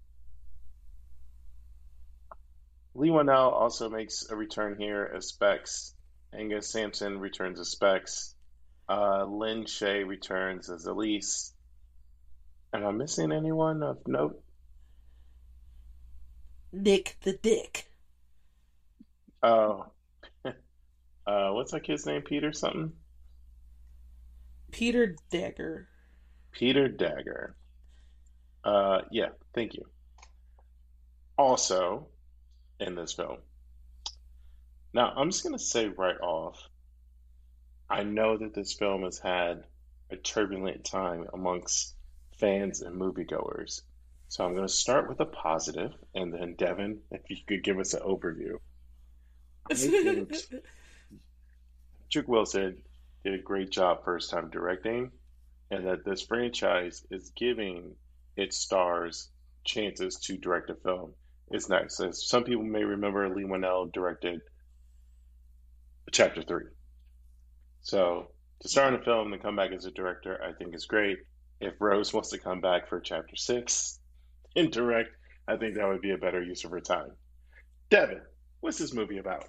A: Lee Winnell also makes a return here as Specs. Angus Sampson returns as Specs. Lynn Shay returns as Elise. Am I missing anyone of note?
B: Nick the Dick.
A: Oh, what's that kid's name? Peter something?
B: Peter Dagger.
A: Peter Dagger. Yeah, thank you. Also in this film. Now, I'm just going to say right off, I know that this film has had a turbulent time amongst fans and moviegoers. So I'm going to start with a positive, and then Devin, if you could give us an overview. I think Patrick Wilson did a great job first time directing, and that this franchise is giving its stars chances to direct a film. It's nice. As some people may remember, Lee Winnell directed Chapter 3. So to star in a film and come back as a director, I think is great. If Rose wants to come back for Chapter 6 and direct, I think that would be a better use of her time. Devin, what's this movie about?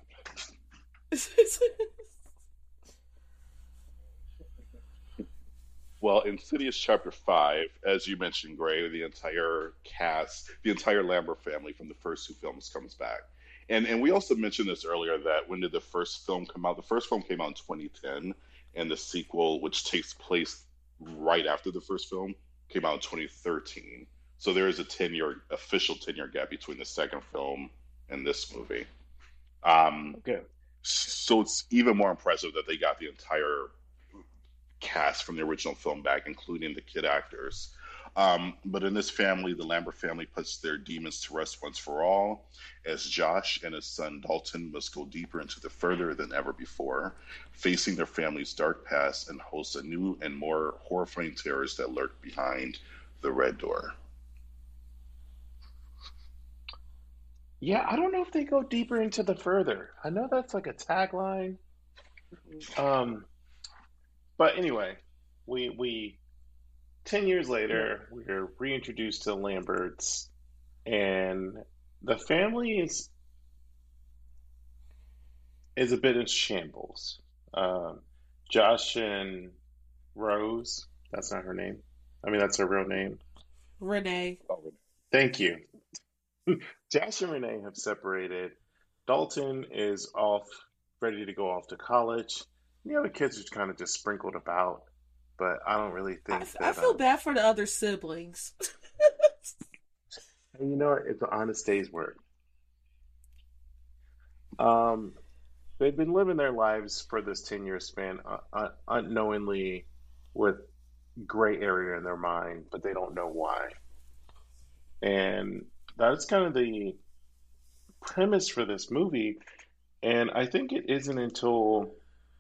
C: Well, Insidious Chapter 5, as you mentioned, Gray, the entire cast, the entire Lambert family from the first two films comes back. And we also mentioned this earlier that when did the first film come out? The first film came out in 2010, and the sequel, which takes place right after the first film, came out in 2013. So there is a 10-year, official 10-year gap between the second film and this movie. Um,
A: Okay.
C: so it's even more impressive that they got the entire cast from the original film back, including the kid actors. But in this family, the Lambert family puts their demons to rest once for all, as Josh and his son Dalton must go deeper into the further than ever before, facing their family's dark past and host a new and more horrifying terrors that lurk behind the red door.
A: Yeah, I don't know if they go deeper into the further. I know that's like a tagline. Um, but anyway, we 10 years later, we're reintroduced to the Lamberts, and the family is a bit in shambles. Um, Josh and Rose, that's not her name. I mean, that's her real name.
B: Renee.
A: Thank you. Josh and Renee have separated. Dalton is off, ready to go off to college. The other kids are kind of just sprinkled about, but I don't really
B: I,
A: think
B: I
A: that,
B: feel bad for the other siblings.
A: you know, it's an honest day's work. Um, they've been living their lives for this 10-year span unknowingly with gray area in their mind, but they don't know why. And that's kind of the premise for this movie. And I think it isn't until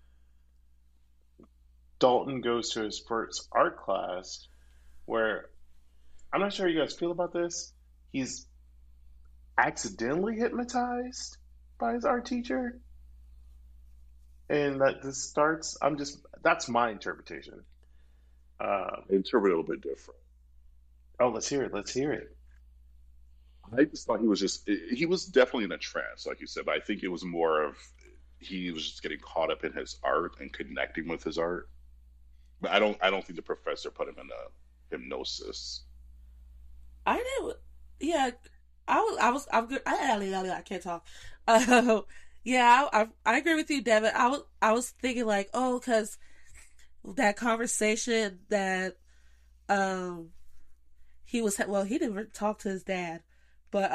A: Dalton goes to his first art class where I'm not sure how you guys feel about this. He's accidentally hypnotized by his art teacher, and that this starts. That's my interpretation. Uh,
C: I interpret it a little bit different.
A: oh, let's hear it. Let's hear it.
C: I just thought he was definitely in a trance, like you said, but I think it was more of he was just getting caught up in his art and connecting with his art. But I don't think the professor put him in a hypnosis.
B: I didn't. Yeah, I'm good. I can't talk. Uh, yeah, I agree with you, Devin. I was thinking like, oh, because that conversation that um he was well, he didn't talk to his dad, but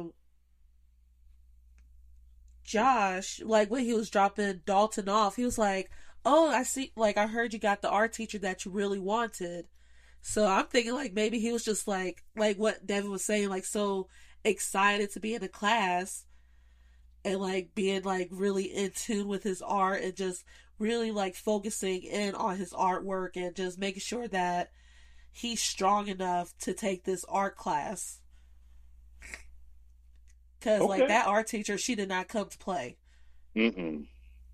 B: Josh, like when he was dropping Dalton off, he was like, "Oh, I see. Like I heard you got the art teacher that you really wanted." So I'm thinking like maybe he was just like what Devin was saying, like so excited to be in the class and like being like really in tune with his art and just really like focusing in on his artwork and just making sure that he's strong enough to take this art class. Cause like
A: Okay.
B: that art teacher, she did not come to play.
C: Mm-mm.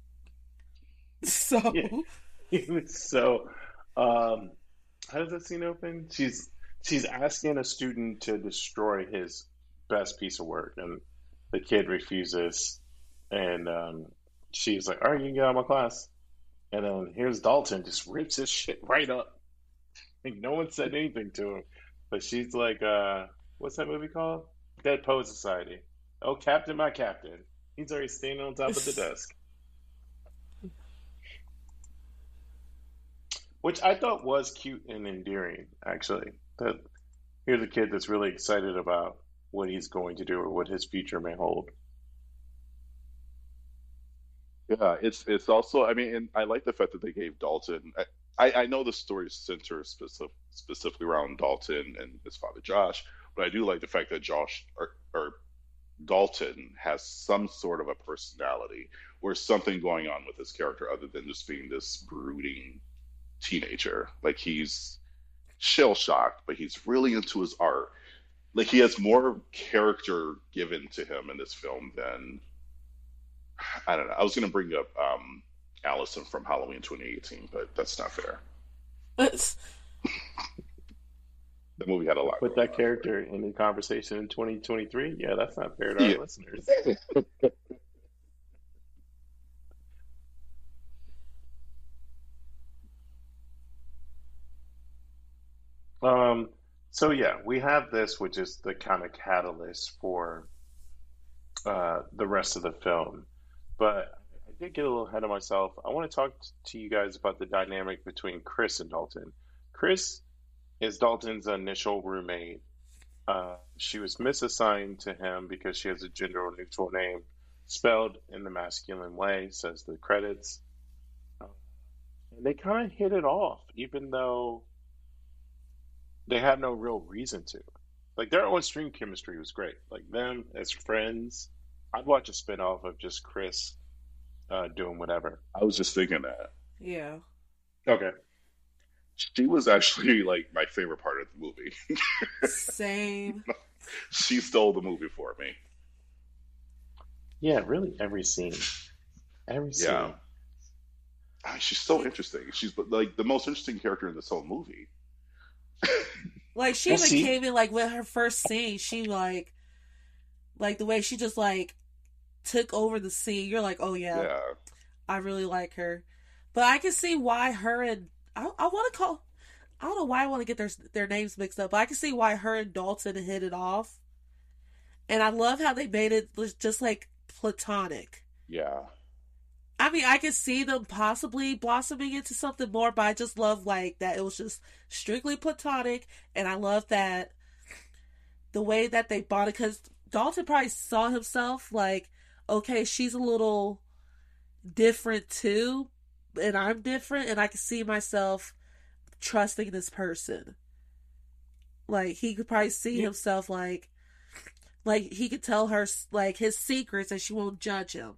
A: Yeah.
B: So
A: He was so um how does that scene open? She's asking a student to destroy his best piece of work, and the kid refuses, and she's like, "All right, you can get out of my class." And then here's Dalton just rips his shit right up. Like no one said anything to him, but she's like, "What's that movie called? Dead Poet Society." Oh, Captain, my Captain. He's already standing on top of the desk, which I thought was cute and endearing, actually. That here's a kid that's really excited about what he's going to do or what his future may hold.
C: Yeah, it's also. I mean, and I like the fact that they gave Dalton. I know the story centers specifically around Dalton and his father Josh, but I do like the fact that Josh or Dalton has some sort of a personality or something going on with his character other than just being this brooding teenager. Like he's shell shocked, but he's really into his art. Like he has more character given to him in this film than I don't know. I was going to bring up Allison from Halloween 2018, but that's not fair. The movie had a lot
A: Put
C: going
A: that
C: on for
A: character in the conversation in 2023. Yeah, that's not fair to our
C: it.
A: listeners.
C: Yeah.
A: Um, so yeah, we have this, which is the kind of catalyst for the rest of the film. But I did get a little ahead of myself. I want to talk to you guys about the dynamic between Chris and Dalton. Chris is Dalton's initial roommate. She was misassigned to him because she has a gender neutral name spelled in the masculine way, says the credits. Uh, and they kind of hit it off, even though they had no real reason to. Like their on screen chemistry was great. Like them as friends. I'd watch a spinoff of just Chris doing whatever.
C: I was just thinking that.
B: yeah.
A: Okay.
C: She was actually like my favorite part of the movie.
B: Same.
C: She stole the movie for me.
A: Yeah, really every scene. Every
C: Yeah.
A: scene.
C: She's so interesting. She's like the most interesting character in this whole movie.
B: Like she
A: Well,
B: even
A: see,
B: came in like with her first scene, she like the way she just like took over the scene. You're like, oh yeah,
C: Yeah.
B: I really like her. But I can see why her and I want to call. I don't know why I want to get their names mixed up, but I can see why her and Dalton hit it off. And I love how they made it just like platonic.
C: Yeah.
B: I mean, I could see them possibly blossoming into something more, but I just love like that it was just strictly platonic, and I love that the way that they bonded because Dalton probably saw himself like, okay, she's a little different too, and I'm different, and I can see myself trusting this person. Like he could probably see
A: yeah,
B: himself like he could tell her like his secrets and she won't judge him.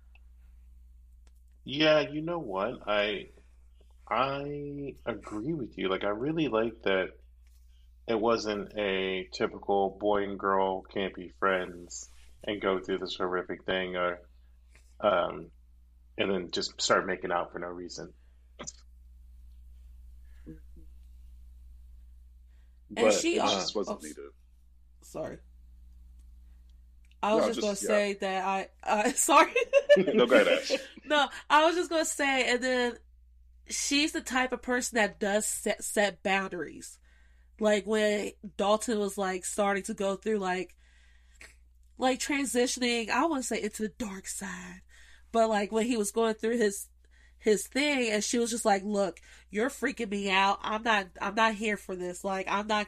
A: yeah, you know what? I agree with you. Like I really like that it wasn't a typical boy and girl can't be friends and go through this horrific thing or um and then just start making out for no reason.
B: And
A: But
B: she,
C: It
B: oh,
C: just wasn't needed.
B: sorry, I was
C: No,
B: just gonna
C: just yeah.
B: say that sorry.
C: No, go ahead, Ash.
B: No, I was just gonna say, and then she's the type of person that does set boundaries. Like when Dalton was like starting to go through like like transitioning, I want to say into the dark side, but like when he was going through his thing, and she was just like, "Look, you're freaking me out. I'm not here for this. Like,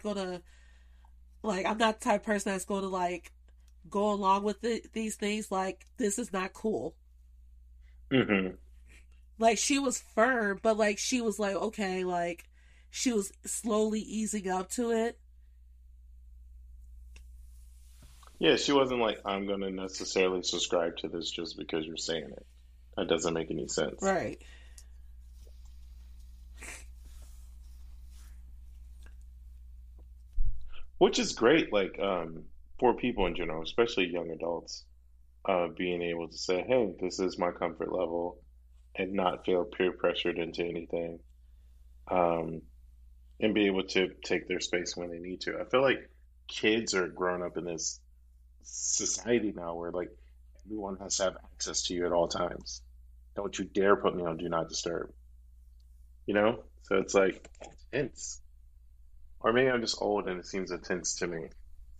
B: I'm not the type of person that's gonna like go along with these things. Like, this is not cool."
A: Hmm.
B: Like, she was firm, but like she was like, okay, like she was slowly easing up to it.
A: Yeah, she wasn't like, I'm going to necessarily subscribe to this just because you're saying it. That doesn't make any sense.
B: Right.
A: Which is great, like, for people in general, especially young adults, being able to say, hey, this is my comfort level and not feel peer pressured into anything, um, and be able to take their space when they need to. I feel like kids are growing up in this society now where, like, everyone has to have access to you at all times. Don't you dare put me on Do Not Disturb, you know? So it's like, intense. Or maybe I'm just old and it seems intense to me.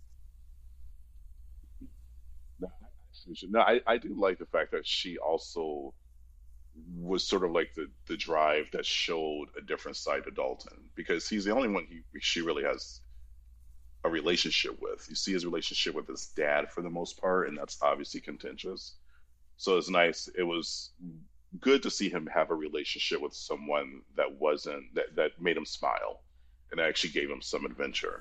C: No, I do like the fact that she also was sort of like the drive that showed a different side to Dalton because he's the only one she really has a relationship with. You see his relationship with his dad for the most part, and that's obviously contentious. So it's nice. It was good to see him have a relationship with someone that wasn't that made him smile and actually gave him some adventure.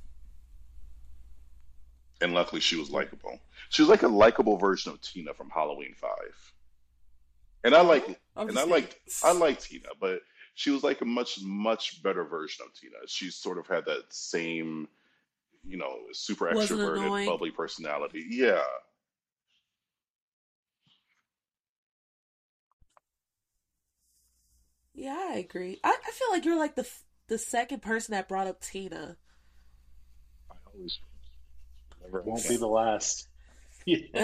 C: And luckily, she was likable. She was like a likable version of Tina from Halloween Five. And I like
B: Oh, I'm
C: and
B: just kidding.
C: I like Tina, but she was like a much better version of Tina. She sort of had that same, super
B: Wasn't
C: extroverted,
B: annoying.
C: bubbly personality. Yeah,
B: Yeah, I agree. I feel like you're like the second person that brought up Tina.
C: I always never
A: Won't be
C: have.
A: the last. Yeah.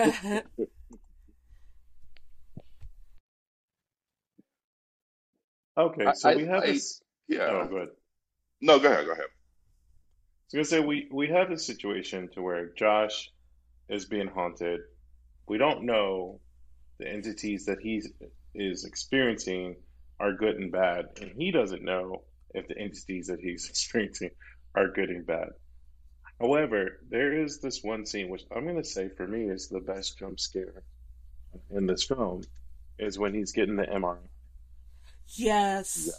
A: Okay, so we have
C: I
A: this. Oh,
C: yeah.
A: good.
C: No, go ahead, go ahead.
A: I was gonna say we have a situation to where Josh is being haunted. We don't know the entities that he is experiencing are good and bad, and he doesn't know if the entities that he's experiencing are good and bad. However, there is this one scene which I'm gonna say for me is the best jump scare in this film, is when he's getting the MRI.
B: Yes.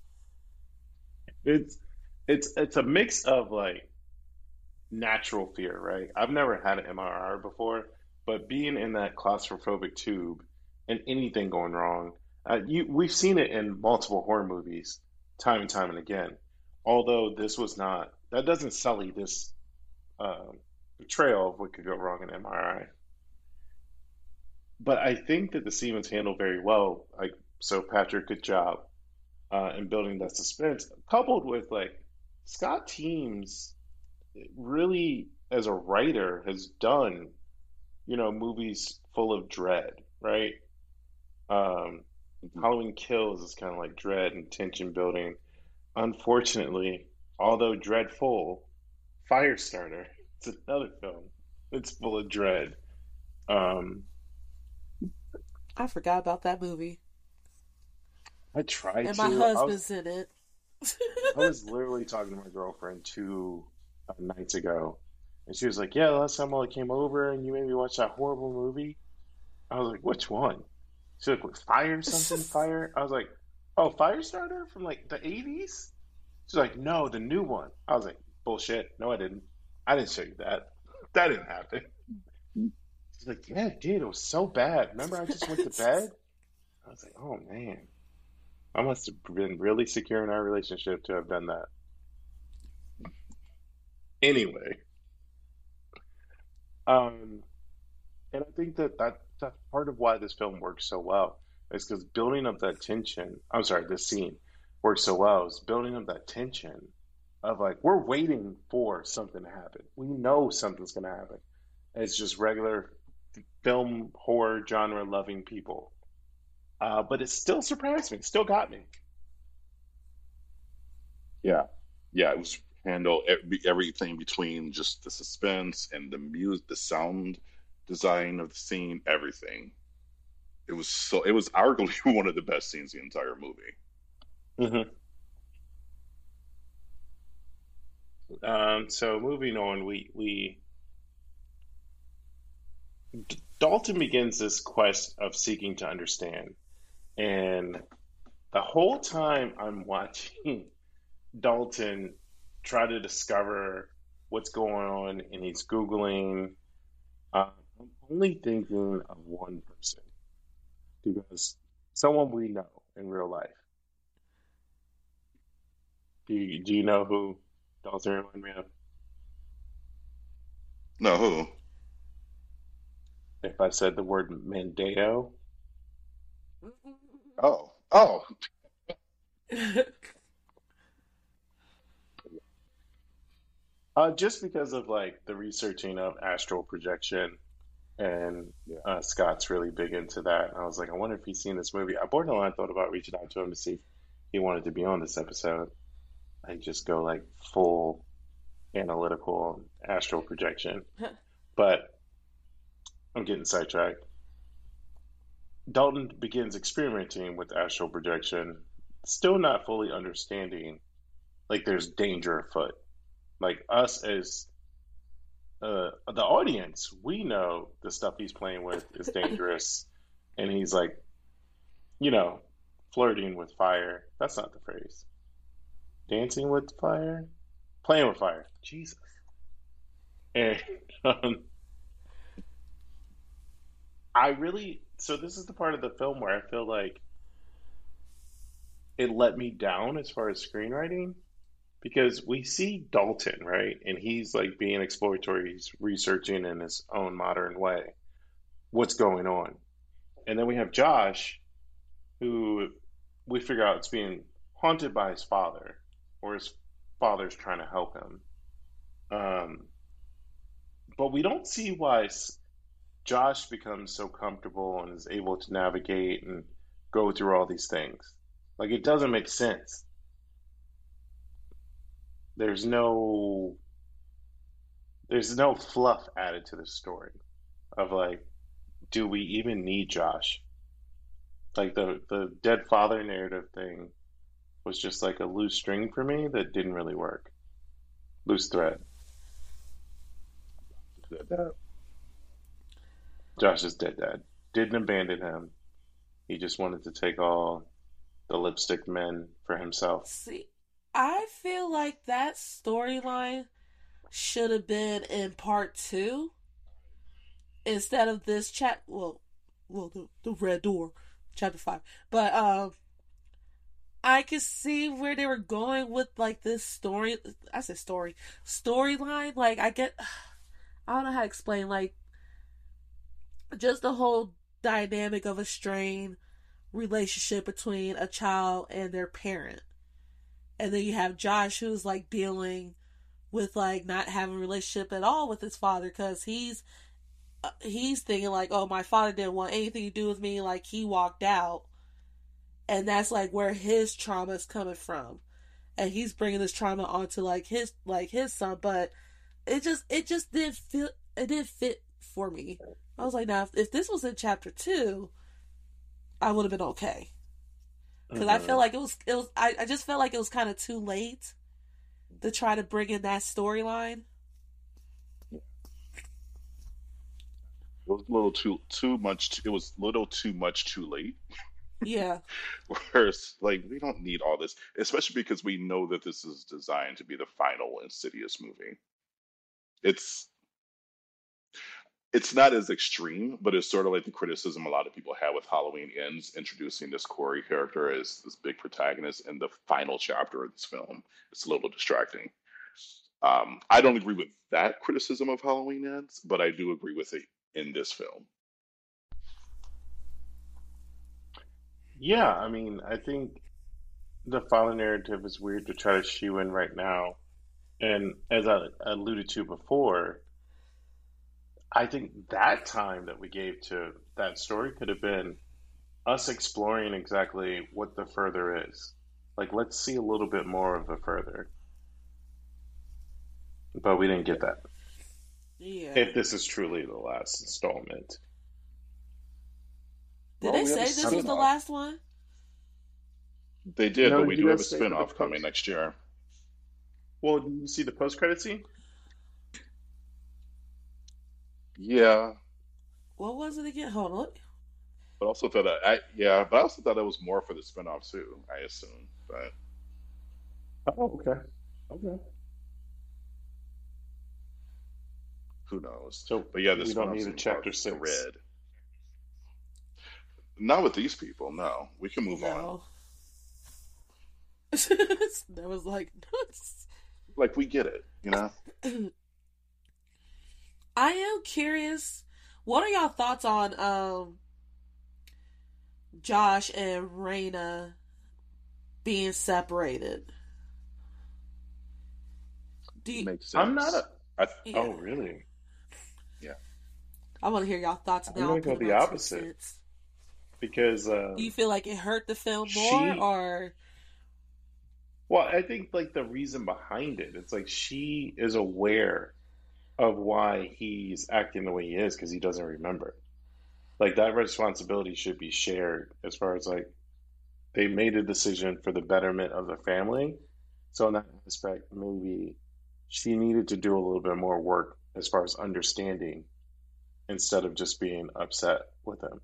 A: It's it's a mix of like natural fear, right? I've never had an MRI before, but being in that claustrophobic tube and anything going wrong, we've seen it in multiple horror movies, time and time and again. Although this was not, that doesn't sully this portrayal of what could go wrong in MRI. But I think that the scene was handled very well. Like, so Patrick, good job in building that suspense, coupled with like Scott Teams really, as a writer, has done, movies full of dread, right? Um,
C: Mhm.
A: Halloween Kills is kind of like dread and tension building. Unfortunately, although dreadful, Firestarter, it's another film. It's full of dread. Um,
B: I forgot about that movie.
A: I tried
B: And my
A: to.
B: husband's in it.
A: I was literally talking to my girlfriend two nights ago, and she was like, "Yeah, last time I came over and you made me watch that horrible movie." I was like, "Which one?" She's like, "What, Fire something Fire?" I was like, "Oh, Firestarter from like the '80s?" She's like, "No, the new one." I was like, "Bullshit! No, I didn't. I didn't show you that. That didn't happen." She's like, "Yeah, it did. It was so bad. Remember, I just went to bed." I was like, "Oh man, I must have been really secure in our relationship to have done that." Anyway, um, and I think that that's part of why this film works so well is because building up that tension. I'm sorry, this scene works so well is building up that tension of like we're waiting for something to happen. We know something's going to happen. It's just regular film horror genre loving people, but it still surprised me. It still got me.
C: Yeah, yeah. It was. handle everything between just the suspense and the music, the sound design of the scene, everything. It was arguably one of the best scenes in the entire movie.
A: Hmm. So moving on, we Dalton begins this quest of seeking to understand, and the whole time I'm watching Dalton try to discover what's going on, and he's Googling. I'm only thinking of one person because someone we know in real life. Do you know who Dalton reminded me of?
C: No, who?
A: If I said the word Mandeo,
C: Oh, oh,
A: just because of like the researching of astral projection, and
C: yeah.
A: Scott's really big into that. And I was like, I wonder if he's seen this movie. I borderline thought about reaching out to him to see if he wanted to be on this episode and just go like full analytical astral projection. But I'm getting sidetracked. Dalton begins experimenting with astral projection, still not fully understanding like there's danger afoot. Like us as the audience, we know the stuff he's playing with is dangerous, and he's like, you know, flirting with fire. That's not the phrase. Dancing with fire, playing with fire. Jesus. And um, I really, so this is the part of the film where I feel like it let me down as far as screenwriting because we see Dalton, right? And he's like being exploratory, he's researching in his own modern way what's going on. And then we have Josh, who we figure out it's being haunted by his father, or his father's trying to help him. Um, but we don't see why Josh becomes so comfortable and is able to navigate and go through all these things. Like it doesn't make sense. There's no there's no fluff added to the story of like, do we even need Josh? Like the dead father narrative thing was just like a loose string for me that didn't really work. Loose thread. Josh is dead dad. Didn't abandon him. He just wanted to take all the lipstick men for himself.
B: See, I feel like that storyline should have been in part two instead of this chat. Well, the red door, chapter 5. But I could see where they were going with like this story. I said storyline. Like I get, I don't know how to explain. Like just the whole dynamic of a strained relationship between a child and their parent. And then you have Josh who's like dealing with like not having a relationship at all with his father because he's thinking like, oh, my father didn't want anything to do with me, like he walked out. And that's like where his trauma is coming from. And he's bringing this trauma onto like his son, but it just didn't fit for me. I was like, now if this was in chapter 2, I would have been okay. Because I feel
A: Hmm.
B: like I just felt like it was kind of too late to try to bring in that storyline.
C: It was a little too much. It was a little too much too late.
B: Yeah.
C: Whereas, like, we don't need all this, especially because we know that this is designed to be the final Insidious movie. It's it's not as extreme, but it's sort of like the criticism a lot of people have with Halloween Ends, introducing this Corey character as this big protagonist in the final chapter of this film. It's a little distracting. I don't agree with that criticism of Halloween Ends, but I do agree with it in this film.
A: Yeah, I mean, I think the father narrative is weird to try to shoe in right now. And as I alluded to before, I think that time that we gave to that story could have been us exploring exactly what the further is. Like, let's see a little bit more of the further. but we didn't get that.
B: Yeah.
A: If this is truly the last installment,
B: Did
C: Well,
B: they
C: we have a
B: say this was the
C: spinoff.
B: last one?
C: They did,
A: no,
C: but
A: did
C: we
A: you
C: do have a
A: guys stay for the
C: spinoff coming
A: post?
C: next year.
A: Well, did you see the post-credit scene?
C: Yeah,
B: What was it again? Hold on.
C: but also thought yeah, but I also thought it was more for the spinoff too. I assume, but
A: Oh, okay. Okay.
C: who knows?
A: So
C: But yeah, the
A: we don't
C: spinoff
A: need a
C: seemed more
A: chapter six.
C: thread. Not with these people. No, we can move on.
B: No. That was like
C: Like we get it, you know.
B: I am curious. What are y'all thoughts on Josh and Raina being separated? Do you,
C: Makes
A: I'm not
C: sense.
A: a.
C: I
B: yeah.
A: Oh, really?
C: yeah.
B: I want to hear y'all thoughts
A: I'm
B: now. I'll
A: gonna go
B: put in
A: the
B: my two
A: opposite
B: cents.
A: because
B: Do you feel like it hurt the film more,
A: she.
B: or
A: Well, I think like the reason behind it, it's like she is aware of why he's acting the way he is because he doesn't remember. Like that responsibility should be shared as far as like they made a decision for the betterment of the family. So in that aspect, maybe she needed to do a little bit more work as far as understanding instead of just being upset with him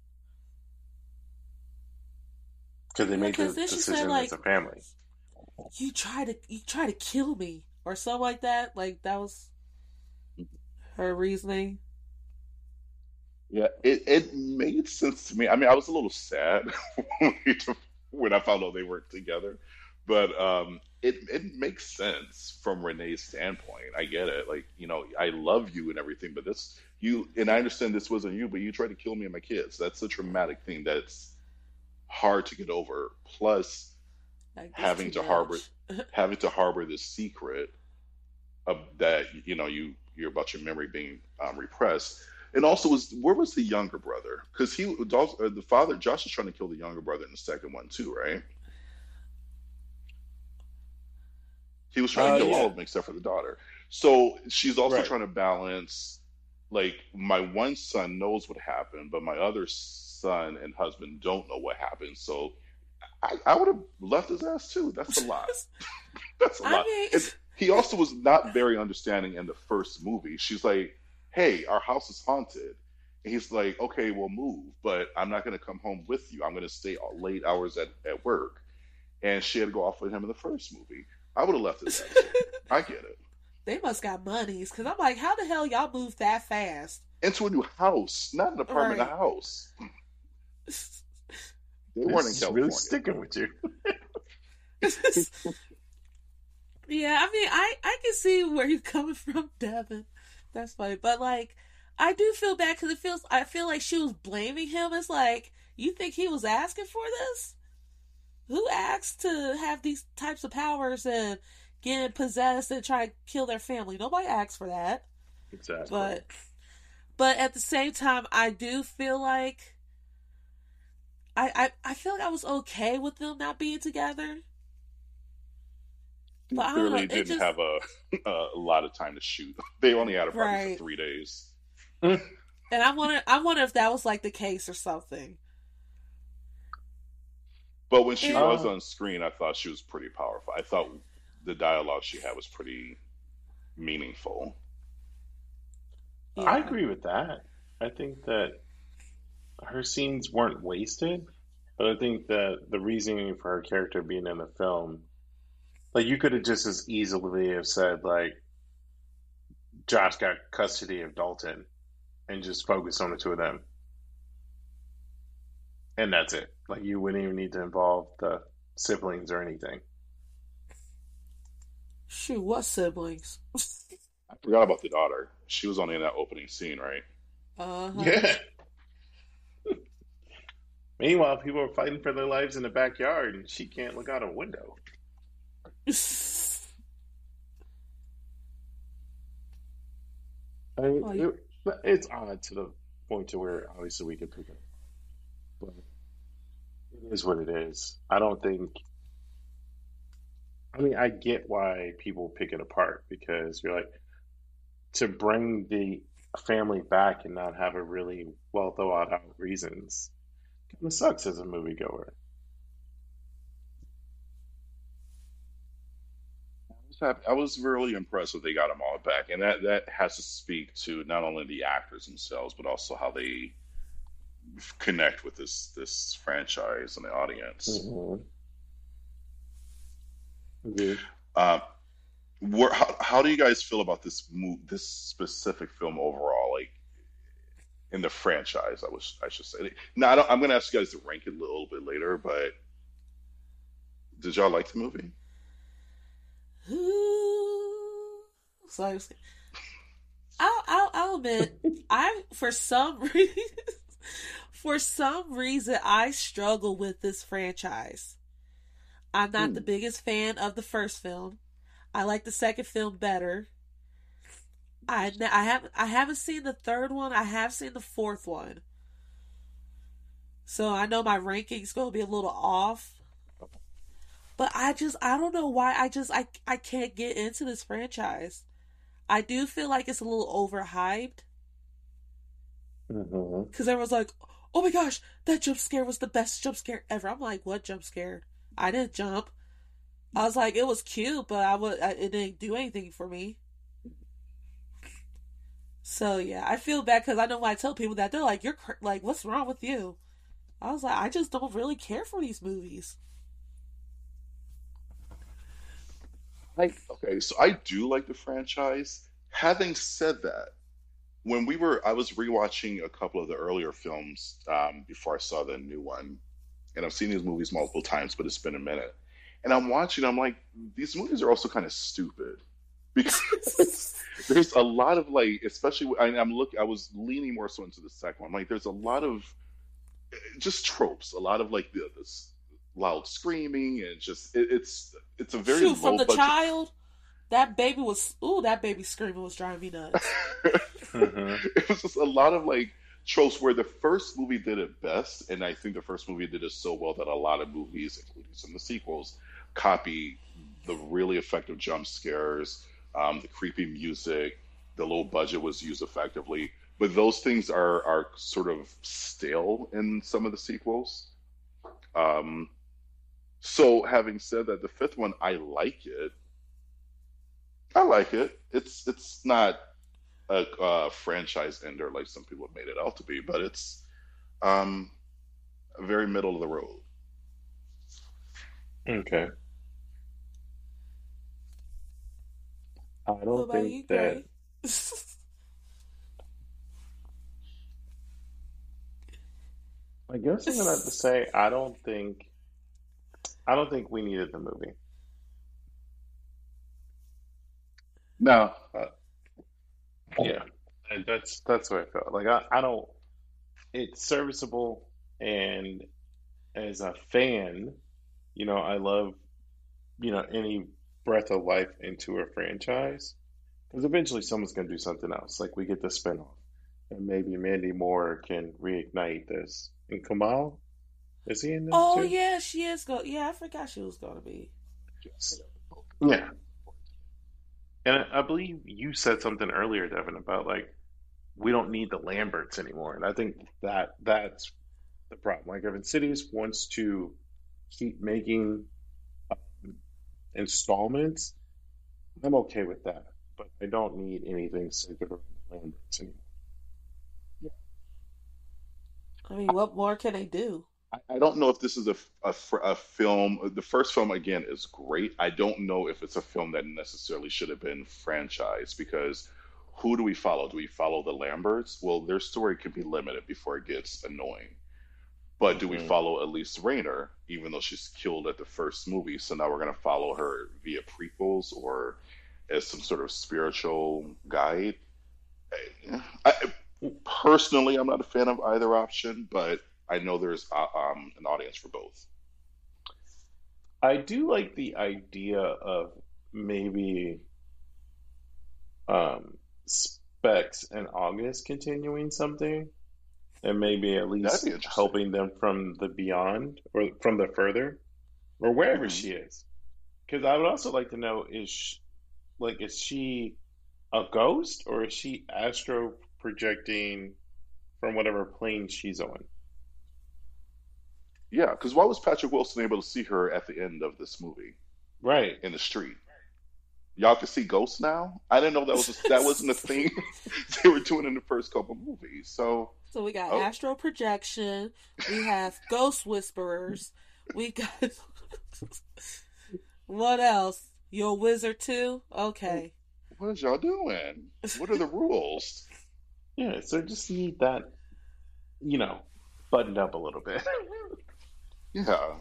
A: because they
B: yeah?
A: made
B: Because
A: the
B: then she said
A: decision as
B: like
A: a family.
B: you try to kill me or something like that. Like that was her reasoning.
C: Yeah, it made sense to me. I mean, I was a little sad when I found out they worked together, but it makes sense from Renee's standpoint. I get it. Like, I love you and everything, but this you and I understand this wasn't you, but you tried to kill me and my kids. That's a traumatic thing that's hard to get over. Plus,
B: Like this
C: having
B: too
C: to harbor
B: much.
C: having to harbor this secret of that you're about your memory being repressed. And also, where was the younger brother? Because the father Josh is trying to kill the younger brother in the second one too, right? He was trying to kill all
A: Yeah,
C: of them except for the daughter. So she's also
A: right.
C: trying to balance, like, my one son knows what happened, but my other son and husband don't know what happened. So I would have left his ass too. That's a lot. That's a
B: I
C: lot.
B: mean,
C: And he also was not very understanding in the first movie. She's like, "Hey, our house is haunted." And he's like, "Okay, we'll move, but I'm not going to come home with you. I'm going to stay late hours at work." And she had to go off with him in the first movie. I would have left his ass too. I get it.
B: they must got monies because I'm like, how the hell y'all move that fast?
C: Into a new house, not an apartment, a
B: Right.
C: house. They weren't
A: This
C: in
A: is really
C: California.
A: sticking with you.
B: Yeah, I mean, I can see where you're coming from, Devin. That's funny, but like, I do feel bad because I feel like she was blaming him. It's like, you think he was asking for this? Who asked to have these types of powers and get possessed and try to kill their family? Nobody asked for that.
A: Exactly.
B: But but at the same time, I do feel like I feel like I was okay with them not being together.
C: He
B: But I don't know.
C: clearly
B: It
C: didn't
B: just
C: have a lot of time to shoot. They only had a partner for
B: right.
C: 3 days.
B: And I wonder if that was like the case or something.
C: But when she
B: And
C: was
A: Uh,
C: on screen, I thought she was pretty powerful. I thought the dialogue she had was pretty meaningful.
A: I
B: yeah.
A: agree with that. I think that her scenes weren't wasted, but I think that the reasoning for her character being in the film, like you could have just as easily have said like Josh got custody of Dalton and just focus on the two of them, and that's it. Like you wouldn't even need to involve the siblings or anything.
B: Shoot, what siblings?
C: I forgot about the daughter. She was only in that opening scene, right?
B: Uh-huh.
A: Yeah. Meanwhile, people are fighting for their lives in the backyard, and she can't look out a window. I mean,
B: Like,
A: it's odd to the point to where obviously we could pick it, but it is what it is. I don't think. I mean, I get why people pick it apart because you're like, to bring the family back and not have a really well thought out reasons kind of sucks as a moviegoer.
C: I was really impressed that they got them all back, and that has to speak to not only the actors themselves, but also how they connect with this franchise and the audience.
A: Hmm. Agreed.
C: Uh, how do you guys feel about this specific film overall, like in the franchise? I should say. Now, I'm going to ask you guys to rank it a little bit later, but did y'all like the movie?
B: Ooh. So I'll admit, I for some reason, for some reason, I struggle with this franchise. I'm not the
C: Hmm.
B: biggest fan of the first film. I like the second film better. I haven't seen the third one. I have seen the fourth one, so I know my ranking's gonna be a little off. But I don't know why I can't get into this franchise. I do feel like it's a little overhyped
A: Hmm.
B: because everyone's like, "Oh my gosh, that jump scare was the best jump scare ever." I'm like, "What jump scare? I didn't jump." I was like, "It was cute, but it didn't do anything for me." So yeah, I feel bad because I know when I tell people that they're like, like, what's wrong with you?" I was like, I just don't really care for these movies.
C: Okay, so I do like the franchise. Having said that, I was rewatching a couple of the earlier films before I saw the new one, and I've seen these movies multiple times, but it's been a minute. And I'm watching, I'm like, these movies are also kind of stupid because there's a lot of like, especially I was leaning more so into the second one. Like, there's a lot of just tropes, a lot of like this loud screaming, and just it's a very
B: Shoot, from
C: low
B: the
C: budget.
B: child, that baby screaming was driving me nuts.
A: Hmm.
C: It was just a lot of like tropes where the first movie did it best, and I think the first movie did it so well that a lot of movies, including some of the sequels, copy the really effective jump scares, the creepy music, the low budget was used effectively. But those things are sort of stale in some of the sequels. Um, so having said that, the fifth one, I like it. I like it. It's not a franchise ender like some people have made it out to be, but it's um, very middle of the road.
A: Okay. I
B: What
A: don't
B: about
A: think
B: you,
A: that.
B: Gray?
A: I guess I'm gonna have to say I don't think we needed the movie.
C: No,
A: Yeah, and that's what I felt. Like I don't. It's serviceable, and as a fan, I love any breath of life into a franchise because eventually someone's gonna do something else. Like we get the spinoff, and maybe Mandy Moore can reignite this. And Kamal, is he in this
B: Oh
A: too?
B: yeah, she is go. Yeah, I forgot she was gonna be.
C: yes.
A: Yeah, and I believe you said something earlier, Devin, about like we don't need the Lamberts anymore, and I think that's the problem. Like if Insidious wants to keep making installments, I'm okay with that, but I don't need anything centered around the Lamberts anymore.
B: I mean, what more can they do?
C: I don't know if this is a film. The first film again is great. I don't know if it's a film that necessarily should have been franchised because who do we follow? Do we follow the Lamberts? Well, their story could be limited before it gets annoying. But do we
A: Hmm.
C: follow Elise Rayner, even though she's killed at the first movie? So now we're going to follow her via prequels or as some sort of spiritual guide. I, personally, I'm not a fan of either option, but I know there's an audience for both.
A: I do like the idea of maybe Specs and August continuing something, and maybe at
C: That'd
A: least
C: be interesting.
A: helping them from the beyond or from the further or wherever
C: Hmm.
A: she is. Because I would also like to know is she a ghost, or is she astro projecting from whatever plane she's on?
C: Yeah, because why was Patrick Wilson able to see her at the end of this movie
A: Right.
C: in the street? Y'all can see ghosts now. I didn't know that wasn't a thing they were doing in the first couple movies. So,
B: So we got
C: oh,
B: astral projection. We have ghost whisperers. We got what else? You're a wizard too? Okay.
C: what is y'all doing? What are the rules?
A: Yeah, so just need that, you know, buttoned up a little bit.
C: Yeah,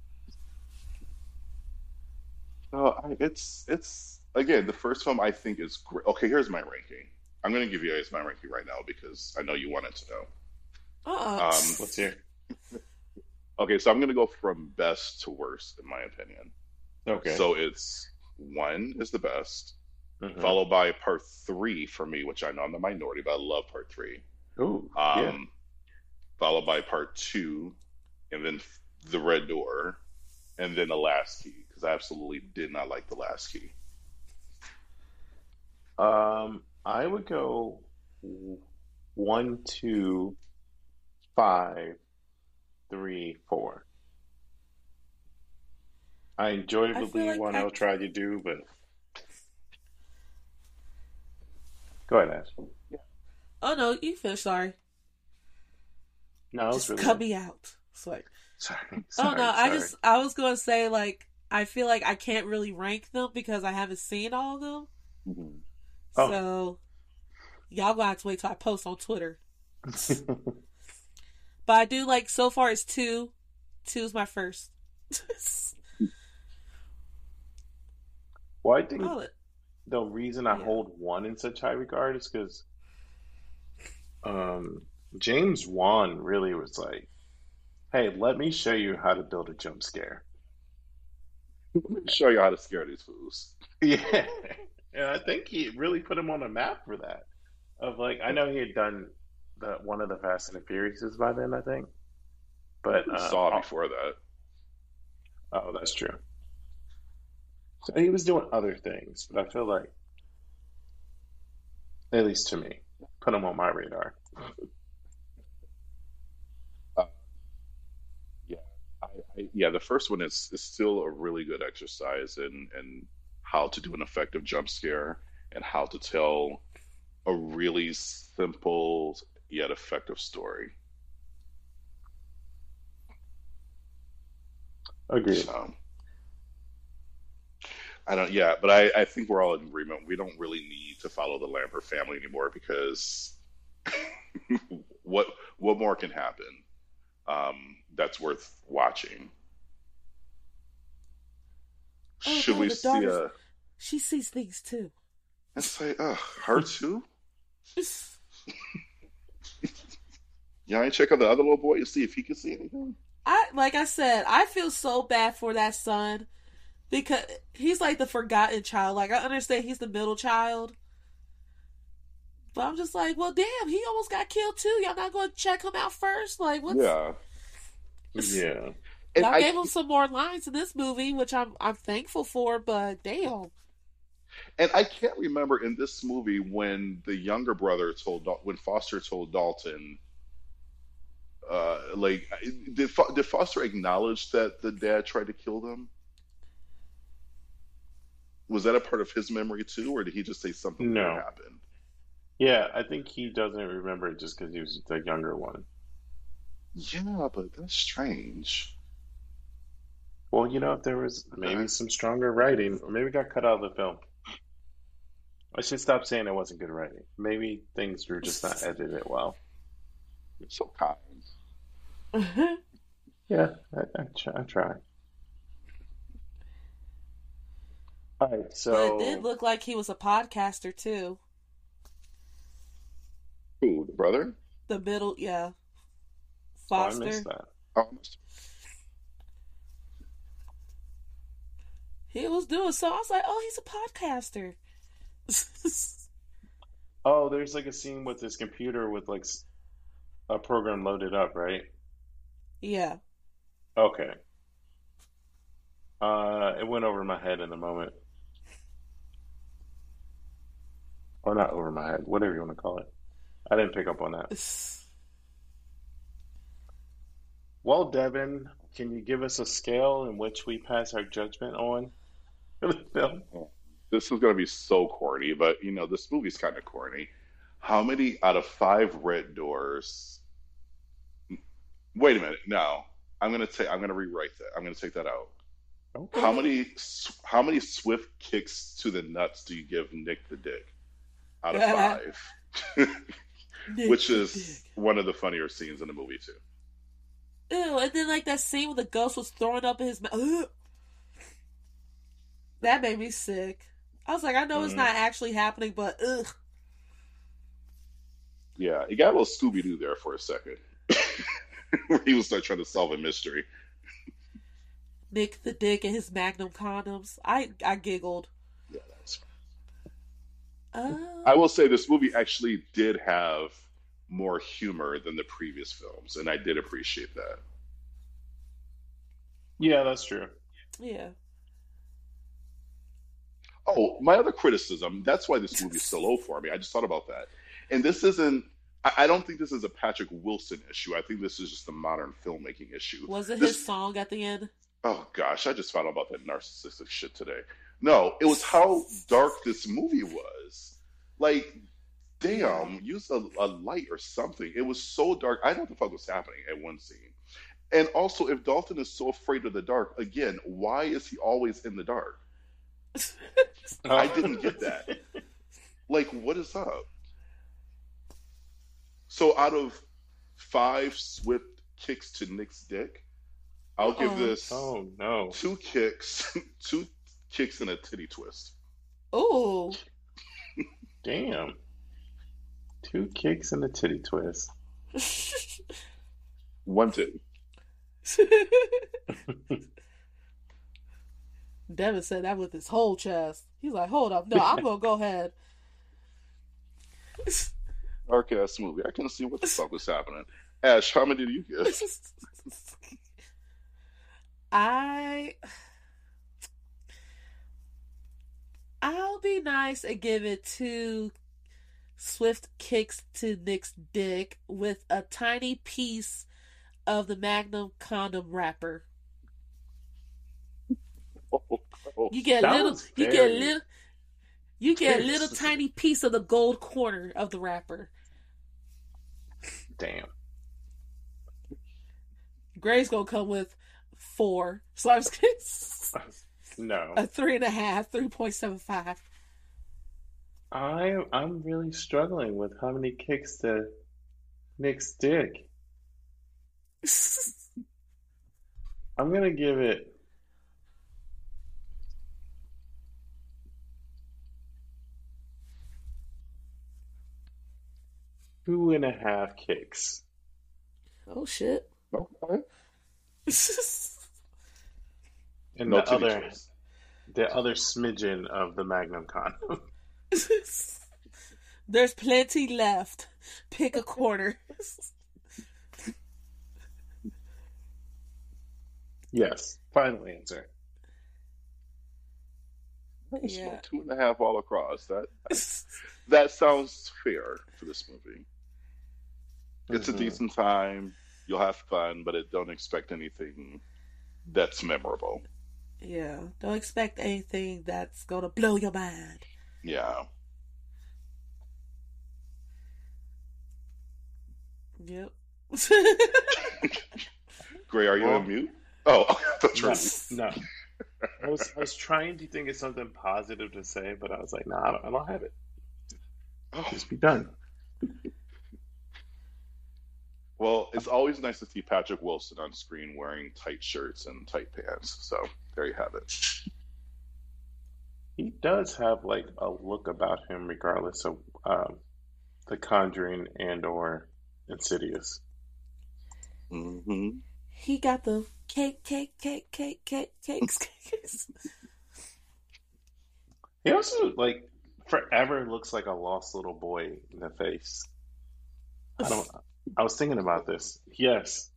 C: no, it's again the first film I think is great. Okay, here's my ranking. I'm gonna give you guys my ranking right now because I know you wanted to know.
B: Uh
A: Let's hear.
C: Okay, so I'm gonna go from best to worst in my opinion.
A: Okay.
C: So it's one is the best,
A: Hmm.
C: followed by part three for me, which I know I'm the minority, but I love part three.
A: Ooh, yeah.
C: Um, followed by part two, and then the Red Door, and then the Last Key because I absolutely did not like the Last Key.
A: I would go 1, 2, 5, 3, 4. I enjoyed
B: I
A: what
B: feel
A: Lee
B: like I
A: Wanell tried to do, but go ahead, Ash.
B: oh no, you finish, sorry.
A: No, it's
B: Just
A: really
B: cut
A: good.
B: me out. Sorry.
A: Sorry,
B: Oh no,
A: sorry, sorry.
B: I was gonna say like I feel like I can't really rank them because I haven't seen all of them.
C: Mhm.
A: Oh,
B: So y'all gonna have to wait till I post on Twitter. But I do like so far it's two. Two is my first.
A: well, I think
B: Oh
A: the reason I
B: yeah.
A: hold one in such high regard is because James Wan really was like, "Hey, let me show you how to build a jump scare."
C: Let me show you how to scare these fools.
A: Yeah, and I think he really put him on a map for that. Of like, I know he had done the one of the Fast and the Furiouses by then, I think,
C: I
A: but
C: think Saw before that.
A: oh, that's true. So he was doing other things, but I feel like, at least to me, put him on my radar.
C: Uh, yeah, yeah. The first one is still a really good exercise in how to do an effective jump scare and how to tell a really simple yet effective story.
A: Agreed.
C: So I don't, yeah, but I think we're all in agreement. We don't really need to follow the Lambert family anymore because what what more can happen? That's worth watching.
B: Oh
C: Should
B: no,
C: we
B: the
C: see
B: daughter
C: a?
B: she sees things too.
C: Let's say, her too. Yeah, I check out the other little boy to see if he can see anything.
B: I like I said, I feel so bad for that son because he's like the forgotten child. Like I understand he's the middle child, but I'm just like, well, damn, he almost got killed too. Y'all not going to check him out first? Like, what's
C: Yeah,
A: Yeah.
C: and
B: y'all
C: I
B: gave him some more lines in this movie, which I'm thankful for. But damn,
C: and I can't remember in this movie when the younger brother told when Foster told Dalton, like, did Foster acknowledge that the dad tried to kill them? Was that a part of his memory too, or did he just say something weird
A: No.
C: happened?
A: Yeah, I think he doesn't remember it just because he was the younger one.
C: Yeah, but that's strange.
A: Well, if there was maybe
C: Okay.
A: some stronger writing, or maybe it got cut out of the film. I should stop saying it wasn't good writing. Maybe things were just not edited well.
C: You're so kind.
B: but
A: Yeah, I try. All right,
B: it did
A: so
B: look like he was a podcaster too.
C: Who, the brother?
B: The middle, yeah,
A: oh, I missed
B: Foster.
A: that.
C: Oh,
B: He was doing so. I was like, oh, he's a podcaster.
A: Oh, there's like a scene with his computer with like a program loaded up, right?
B: Yeah.
A: Okay. It went over my head in a moment. or not over my head, whatever you want to call it. I didn't pick up on that. Well, Devin, can you give us a scale in which we pass our judgment on the film?
C: Oh, this is going to be so corny, but this movie's kind of corny. How many out of five red doors? Wait a minute. No, I'm gonna rewrite that. I'm gonna take that out. How
A: Okay.
C: many how many swift kicks to the nuts do you give Nick the Dick out of five?
B: Nick
C: Which
B: the
C: is
B: Dick.
C: one of the funnier scenes in the movie too.
B: Ew, and then like that scene when the ghost was throwing up in his mouth. That made me sick. I was like, I know it's
A: Mm.
B: not actually happening, but ugh.
C: Yeah, it got a little Scooby Doo there for a second, where he was like trying to solve a mystery.
B: Nick the Dick and his Magnum condoms. I giggled.
C: Yeah, that's. I
B: Uh,
C: will say this movie actually did have more humor than the previous films, and I did appreciate that.
A: Yeah, that's true.
B: yeah.
C: Oh, my other criticism, that's why this movie's so low for me. I just thought about that. And this isn't, I don't think this is a Patrick Wilson issue. I think this is just a modern filmmaking issue.
B: Was it his
C: This,
B: song at the end?
C: oh gosh, I just found out about that narcissistic shit today. No, it was how dark this movie was. Like,
B: Yeah.
C: damn, use a light or something. It was so dark. I don't know what the fuck was happening at one scene. And also, if Dalton is so afraid of the dark, again, why is he always in the dark? I
A: Oh.
C: didn't get that. Like, what is up? So, out of five swift kicks to Nick's dick, I'll give
B: Uh-uh.
C: this
A: Oh no.
C: two kicks, two kicks and a titty twist.
B: Ooh.
A: Damn. Two kicks and a titty twist.
C: One titty.
B: Devin said that with his whole chest. He's like, hold up. No, I'm going to go ahead.
C: Dark ass movie. I couldn't see what the fuck was happening. Ash, how many do you give?
B: I I'll be nice and give it two swift kicks to Nick's dick with a tiny piece of the Magnum condom wrapper.
C: Oh, oh.
B: You get a
A: That
B: little
A: was
B: you get a
A: very,
B: little you get a
A: very
B: little
A: specific.
B: tiny piece of the gold corner of the wrapper.
A: Damn.
B: Gray's gonna come with 4. So I'm just kidding.
A: No.
B: A 3.5, 3.75.
A: I'm really struggling with how many kicks to Nick's dick. I'm gonna give it 2.5 kicks.
B: Oh shit.
C: Okay.
A: And
C: No titty twist.
A: the other smidgen of the Magnum condom.
B: There's plenty left. Pick a corner.
A: Yes, final answer.
C: Nice.
B: Yeah.
C: Well, 2.5 all across. That sounds fair for this movie. It's a
A: Hmm.
C: decent time. You'll have fun, but don't expect anything that's memorable.
B: Yeah. Don't expect anything that's gonna blow your mind.
C: Yeah.
B: Yep.
C: Gray, are you on
A: Well,
C: mute? Oh, I thought you were
A: no,
C: on mute.
A: no. I was trying to think of something positive to say, but I was like, nah, I don't have it.
C: Oh,
A: Just be done.
C: well, it's always nice to see Patrick Wilson on screen wearing tight shirts and tight pants. So there you have it.
A: He does have like a look about him, regardless of The Conjuring and or Insidious.
C: Hmm.
B: He got the cakes.
A: He also like forever looks like a lost little boy in the face. I don't. I was thinking about this. Yes,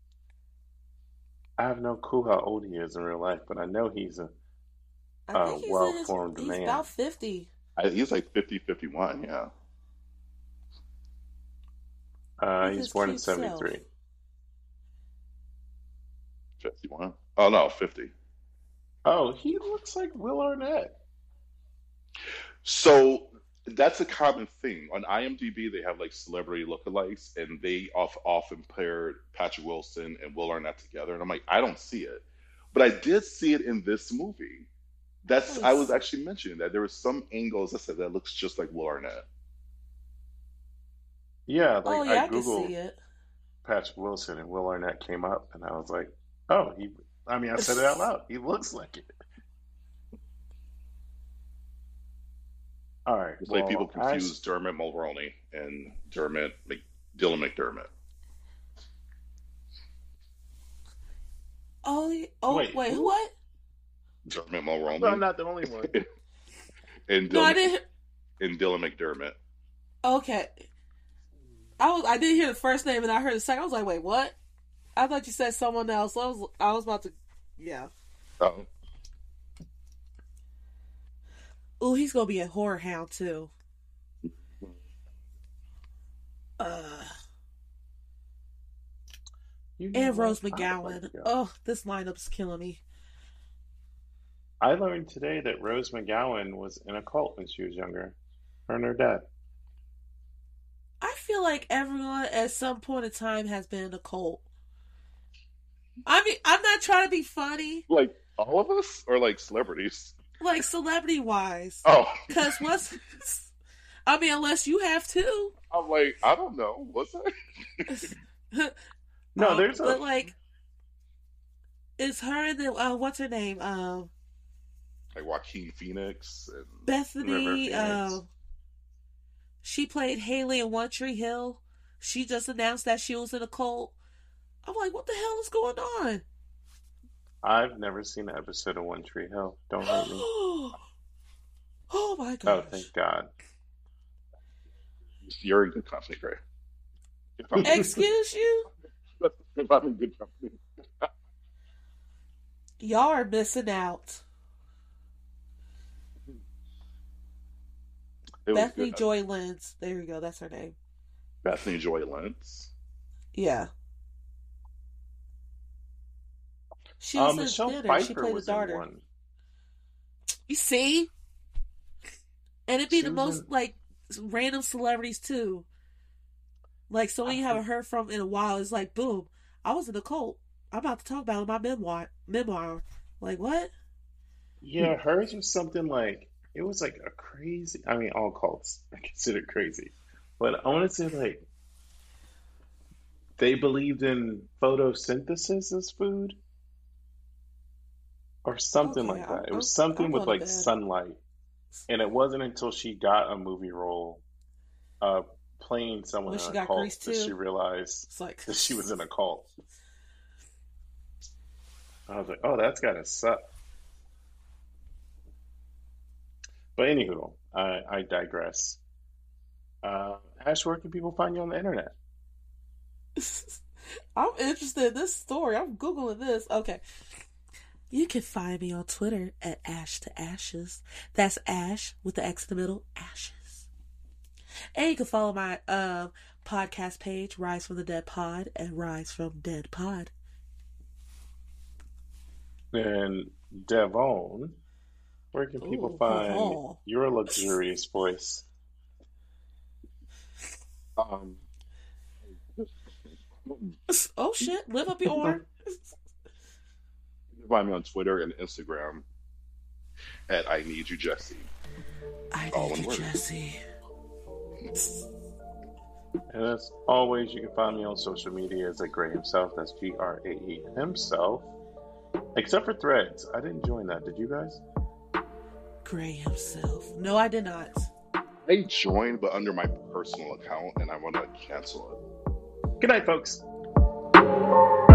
A: I have no clue how old he is in real life, but I know he's
B: I
A: a
B: think
A: well-formed
B: he's
A: man.
B: about 50.
C: He's like 50, 51. Yeah.
B: With
A: He's
B: his
A: born in
B: cute self.
A: 73.
C: 51. Oh, no, 50.
A: Oh, he looks like Will Arnett.
C: So that's a common thing. On IMDb, they have like celebrity lookalikes, and they often pair Patrick Wilson and Will Arnett together. And I'm like, I don't see it. But I did see it in this movie.
B: Oh,
C: I was actually mentioning that there were some angles that said that looks just like Will Arnett.
A: Yeah,
B: oh
A: like I
B: yeah, I can
A: Googled
B: see it.
A: Patrick Wilson and Will Arnett came up, and I was like, oh, I mean, I said it out loud. He looks like it. All right.
C: It's like people
A: Well,
C: confuse Dermot Mulroney and Dylan McDermott.
A: Wait,
B: wait,
A: who?
B: what?
C: Dermot
A: I'm
C: Mulroney
A: not the only one.
C: and
B: No, I
C: Dylan
B: didn't.
C: and Dylan McDermott.
B: Okay, I didn't hear the first name and I heard the second. I was like, wait, what? I thought you said someone else. I was about to, yeah.
C: Oh,
B: Oh, he's gonna be a horror hound too. Uh,
A: You know
B: and
A: what?
B: Rose
A: I would like to
B: McGowan.
A: go.
B: Oh, this lineup's killing me.
A: I learned today that Rose McGowan was in a cult when she was younger. Her and her dad.
B: I feel like everyone at some point in time has been in a cult. I mean, I'm not trying to be funny,
C: like all of us, or like celebrities?
B: like celebrity wise,
C: Oh,
B: because I mean, unless you have too.
C: I'm like, I don't know. Was I?
A: No, there's
B: But
A: a.
B: like, it's her and the what's her name?
C: Like Joaquin Phoenix and
A: River
B: Bethany.
A: Phoenix.
B: She played Haley in One Tree Hill. She just announced that she was in a cult. I'm like, what the hell is going on?
A: I've never seen an episode of One Tree Hill. Don't hate me.
B: Oh my
A: Oh,
B: gosh.
A: thank God.
C: you're in good company, Gray.
B: Excuse you?
C: If I'm in good company.
B: Y'all are missing out.
C: It was
B: Bethany
C: good.
B: Joy Lenz. There you go. That's her name.
C: Bethany Joy Lenz.
B: Yeah. She was in
A: Michelle
B: Dinner. She
A: Pfeiffer
B: played the
A: was in
B: daughter.
A: one.
B: You see? And it'd be
A: She
B: the
A: was
B: most,
A: in.
B: like, random celebrities, too. Like, someone you haven't heard from in a while is like, boom, I was in a cult. I'm about to talk about it in my memoir. Like, what?
A: Yeah, hers was something like it was like a crazy. I mean, all cults are considered crazy, but I want to say like they believed in photosynthesis as food or something
B: Okay,
A: like that. It
B: I'm,
A: was something
B: I'm
A: with
B: going to
A: like
B: bed.
A: sunlight, and it wasn't until she got a movie role, uh, playing someone
B: When
A: in
B: she
A: a
B: got
A: cult
B: Grease
A: that she
B: too,
A: realized
B: it's like,
A: that she was in a cult. I was like, oh, that's gotta suck. But anywho, I digress. Ash, where can people find you on the internet?
B: I'm interested in this story. I'm Googling this. Okay. You can find me on Twitter at Ash to Ashes. That's Ash with the X in the middle, Ashes. And you can follow my podcast page, Rise from the Dead Pod, and Rise from Dead Pod.
A: And Devon, where can people
B: Ooh,
A: find
B: oh.
A: your luxurious voice?
C: Um,
B: Oh shit, live up your arm.
C: you can find me on Twitter and Instagram at I Need You Jesse.
B: I
C: All
B: need
C: in
B: you,
C: word.
B: Jesse.
A: And as always, you can find me on social media as Gray himself. That's Grae himself. Except for Threads. I didn't join that. Did you guys?
B: Gray himself. No, I did not.
C: I joined, but under my personal account, and I want to cancel it.
A: Good night, folks.